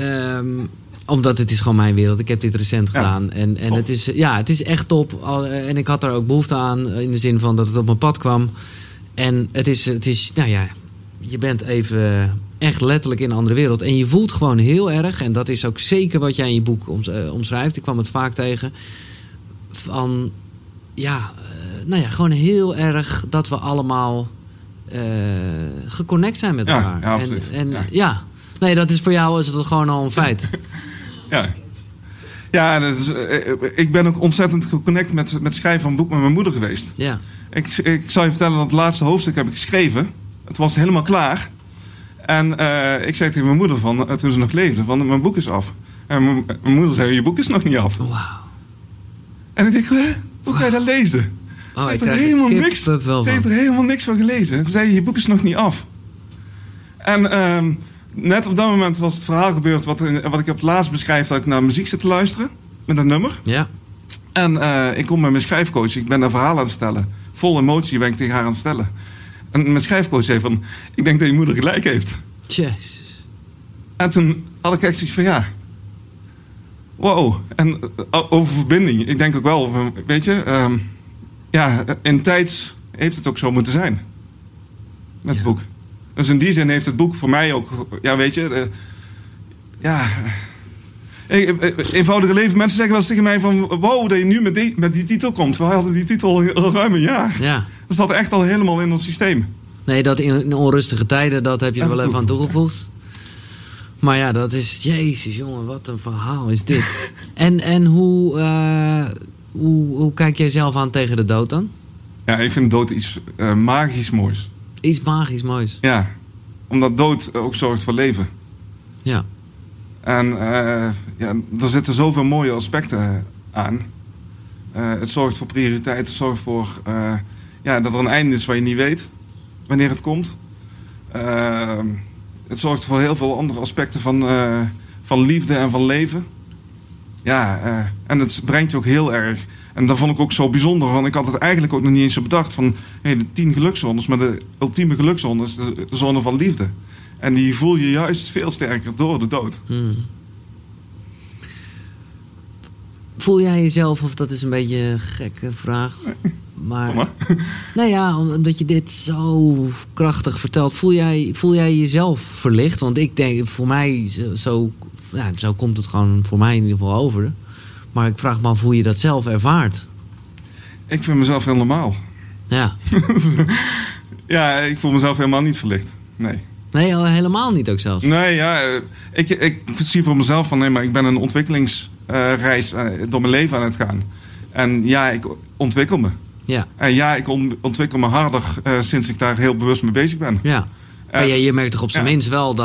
Omdat het is gewoon mijn wereld. Ik heb dit recent gedaan. En het is echt top. En ik had daar ook behoefte aan. In de zin van dat het op mijn pad kwam. En het is nou ja... Je bent even echt letterlijk in een andere wereld. En je voelt gewoon heel erg. En dat is ook zeker wat jij in je boek omschrijft. Ik kwam het vaak tegen. Van... gewoon heel erg dat we allemaal... geconnect zijn met elkaar. Ja, absoluut. Nee, dat is voor jou is het gewoon al een feit. Ja, dat is, ik ben ook ontzettend geconnect met het schrijven van een boek met mijn moeder geweest. Ja. Ik zal je vertellen dat het laatste hoofdstuk heb ik geschreven. Het was helemaal klaar. En ik zei tegen mijn moeder, toen ze nog leefde, van mijn boek is af. En mijn moeder zei, je boek is nog niet af. Wauw. En ik denk, hoe ga je dat lezen? Ze heeft er helemaal niks van gelezen. Ze zei, je boek is nog niet af. En... net op dat moment was het verhaal gebeurd... wat ik op het laatst beschrijf... dat ik naar muziek zit te luisteren. Met een nummer. Ja. En ik kom met mijn schrijfcoach. Ik ben daar verhaal aan het vertellen. Vol emotie ben ik tegen haar aan het vertellen. En mijn schrijfcoach zei van... ik denk dat je moeder gelijk heeft. Jezus. En toen had ik echt zoiets van... wow. En over verbinding. Ik denk ook wel... weet je... in tijds heeft het ook zo moeten zijn. Met het boek. Dus in die zin heeft het boek voor mij ook... eenvoudige leven. Mensen zeggen wel eens tegen mij van... wow, dat je nu met die titel komt. We hadden die titel al ruim een jaar. Ja. Dat zat echt al helemaal in ons systeem. Nee, dat in onrustige tijden... dat heb je er wel even aan toegevoegd. Maar ja, dat is... Jezus, jongen, wat een verhaal is dit. En hoe kijk jij zelf aan tegen de dood dan? Ja, ik vind dood iets magisch moois. Iets magisch moois. Ja, omdat dood ook zorgt voor leven. Ja. En er zitten zoveel mooie aspecten aan. Het zorgt voor prioriteit. Het zorgt voor dat er een einde is waar je niet weet wanneer het komt. Het zorgt voor heel veel andere aspecten van liefde en van leven. Ja, en het brengt je ook heel erg. En dat vond ik ook zo bijzonder. Want ik had het eigenlijk ook nog niet eens zo bedacht van de 10 gelukzones. Maar de ultieme gelukzone is de zone van liefde. En die voel je juist veel sterker door de dood. Voel jij jezelf, of dat is een beetje een gekke vraag... Maar, nou ja, omdat je dit zo krachtig vertelt, voel jij jezelf verlicht? Want ik denk, voor mij, zo komt het gewoon voor mij in ieder geval over. Maar ik vraag me af hoe je dat zelf ervaart. Ik vind mezelf heel normaal. Ja. Ja, ik voel mezelf helemaal niet verlicht. Nee. Nee, helemaal niet ook zelfs? Nee, ja, ik zie voor mezelf van, nee, maar ik ben een ontwikkelingsreis door mijn leven aan het gaan. En ja, ik ontwikkel me. Ja. En ja, ik ontwikkel me harder sinds ik daar heel bewust mee bezig ben. Ja. Maar je merkt toch op zijn minst wel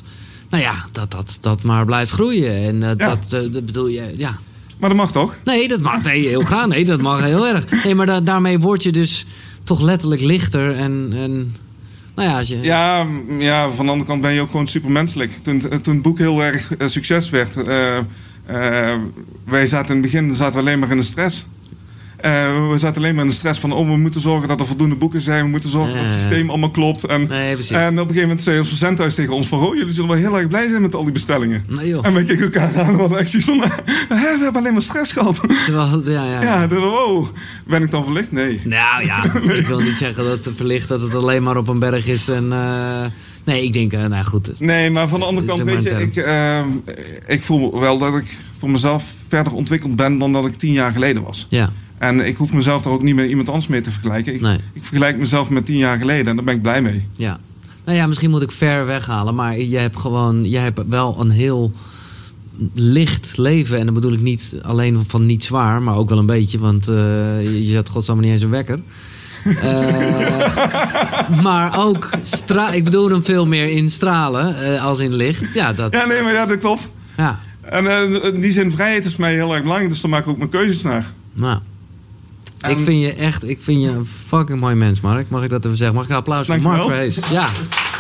dat maar blijft groeien. En dat bedoel je, ja. Maar dat mag toch? Nee, dat mag. Nee, heel graag. Nee, dat mag heel erg. Nee, maar daarmee word je dus toch letterlijk lichter en nou ja, als je... Ja, van de andere kant ben je ook gewoon supermenselijk. Toen het boek heel erg succes werd, wij zaten in het begin alleen maar in de stress. We zaten alleen maar in de stress van... we moeten zorgen dat er voldoende boeken zijn. We moeten zorgen dat het systeem allemaal klopt. En op een gegeven moment zei ons verzendhuis tegen ons van... jullie zullen wel heel erg blij zijn met al die bestellingen. Nee, joh. En wij keken elkaar aan en hadden echt zoiets van... we hebben alleen maar stress gehad. Ben ik dan verlicht? Nee. Nou ja, ik wil niet zeggen dat het verlicht... dat het alleen maar op een berg is en... Nee, ik denk, nou goed. Nee, maar van de andere kant, weet je... Ik voel wel dat ik voor mezelf verder ontwikkeld ben... dan dat ik 10 jaar geleden was. Ja. En ik hoef mezelf er ook niet met iemand anders mee te vergelijken. Ik vergelijk mezelf met 10 jaar geleden en daar ben ik blij mee. Ja. Nou ja, misschien moet ik ver weghalen. Maar jij hebt wel een heel licht leven. En dat bedoel ik niet alleen van niet zwaar, maar ook wel een beetje. Want je zet godsnaam niet eens een wekker. Maar ook ik bedoel hem veel meer in stralen als in licht. Ja, dat klopt. Ja. En in die zin, vrijheid is voor mij heel erg belangrijk. Dus daar maak ik ook mijn keuzes naar. Nou, ik vind je een fucking mooi mens, Mark. Mag ik dat even zeggen? Mag ik een applaus voor Mark Verhees? Ja.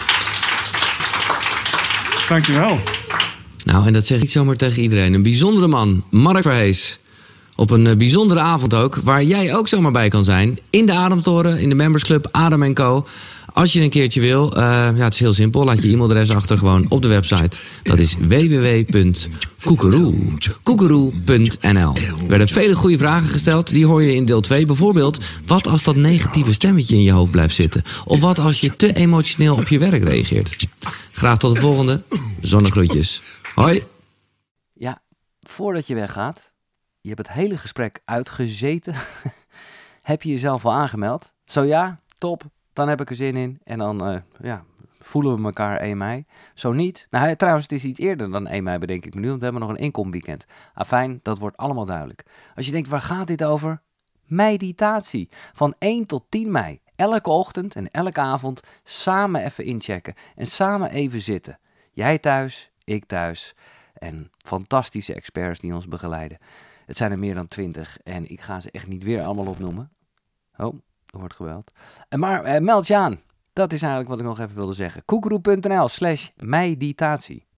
Dankjewel. Nou, en dat zeg ik zomaar tegen iedereen. Een bijzondere man, Mark Verhees. Op een bijzondere avond ook, waar jij ook zomaar bij kan zijn. In de Ademtoren, in de Membersclub Adem & Co. Als je een keertje wil, het is heel simpel. Laat je e-mailadres achter gewoon op de website. Dat is www.koekeroe.nl. Er werden vele goede vragen gesteld. Die hoor je in deel 2. Bijvoorbeeld, wat als dat negatieve stemmetje in je hoofd blijft zitten? Of wat als je te emotioneel op je werk reageert? Graag tot de volgende. Zonnegroetjes. Hoi. Ja, voordat je weggaat, je hebt het hele gesprek uitgezeten. Heb je jezelf al aangemeld? Zo ja, top. Dan heb ik er zin in. En dan voelen we elkaar 1 mei. Zo niet. Nou, trouwens, het is iets eerder dan 1 mei, bedenk ik me nu. Want we hebben nog een inkomweekend. Afijn, dat wordt allemaal duidelijk. Als je denkt, waar gaat dit over? Meditatie. Van 1 tot 10 mei. Elke ochtend en elke avond samen even inchecken. En samen even zitten. Jij thuis, ik thuis. En fantastische experts die ons begeleiden. Het zijn er meer dan 20. En ik ga ze echt niet weer allemaal opnoemen. Oh. Er wordt geweld. Maar meld je aan. Dat is eigenlijk wat ik nog even wilde zeggen. koekeroe.nl/meditatie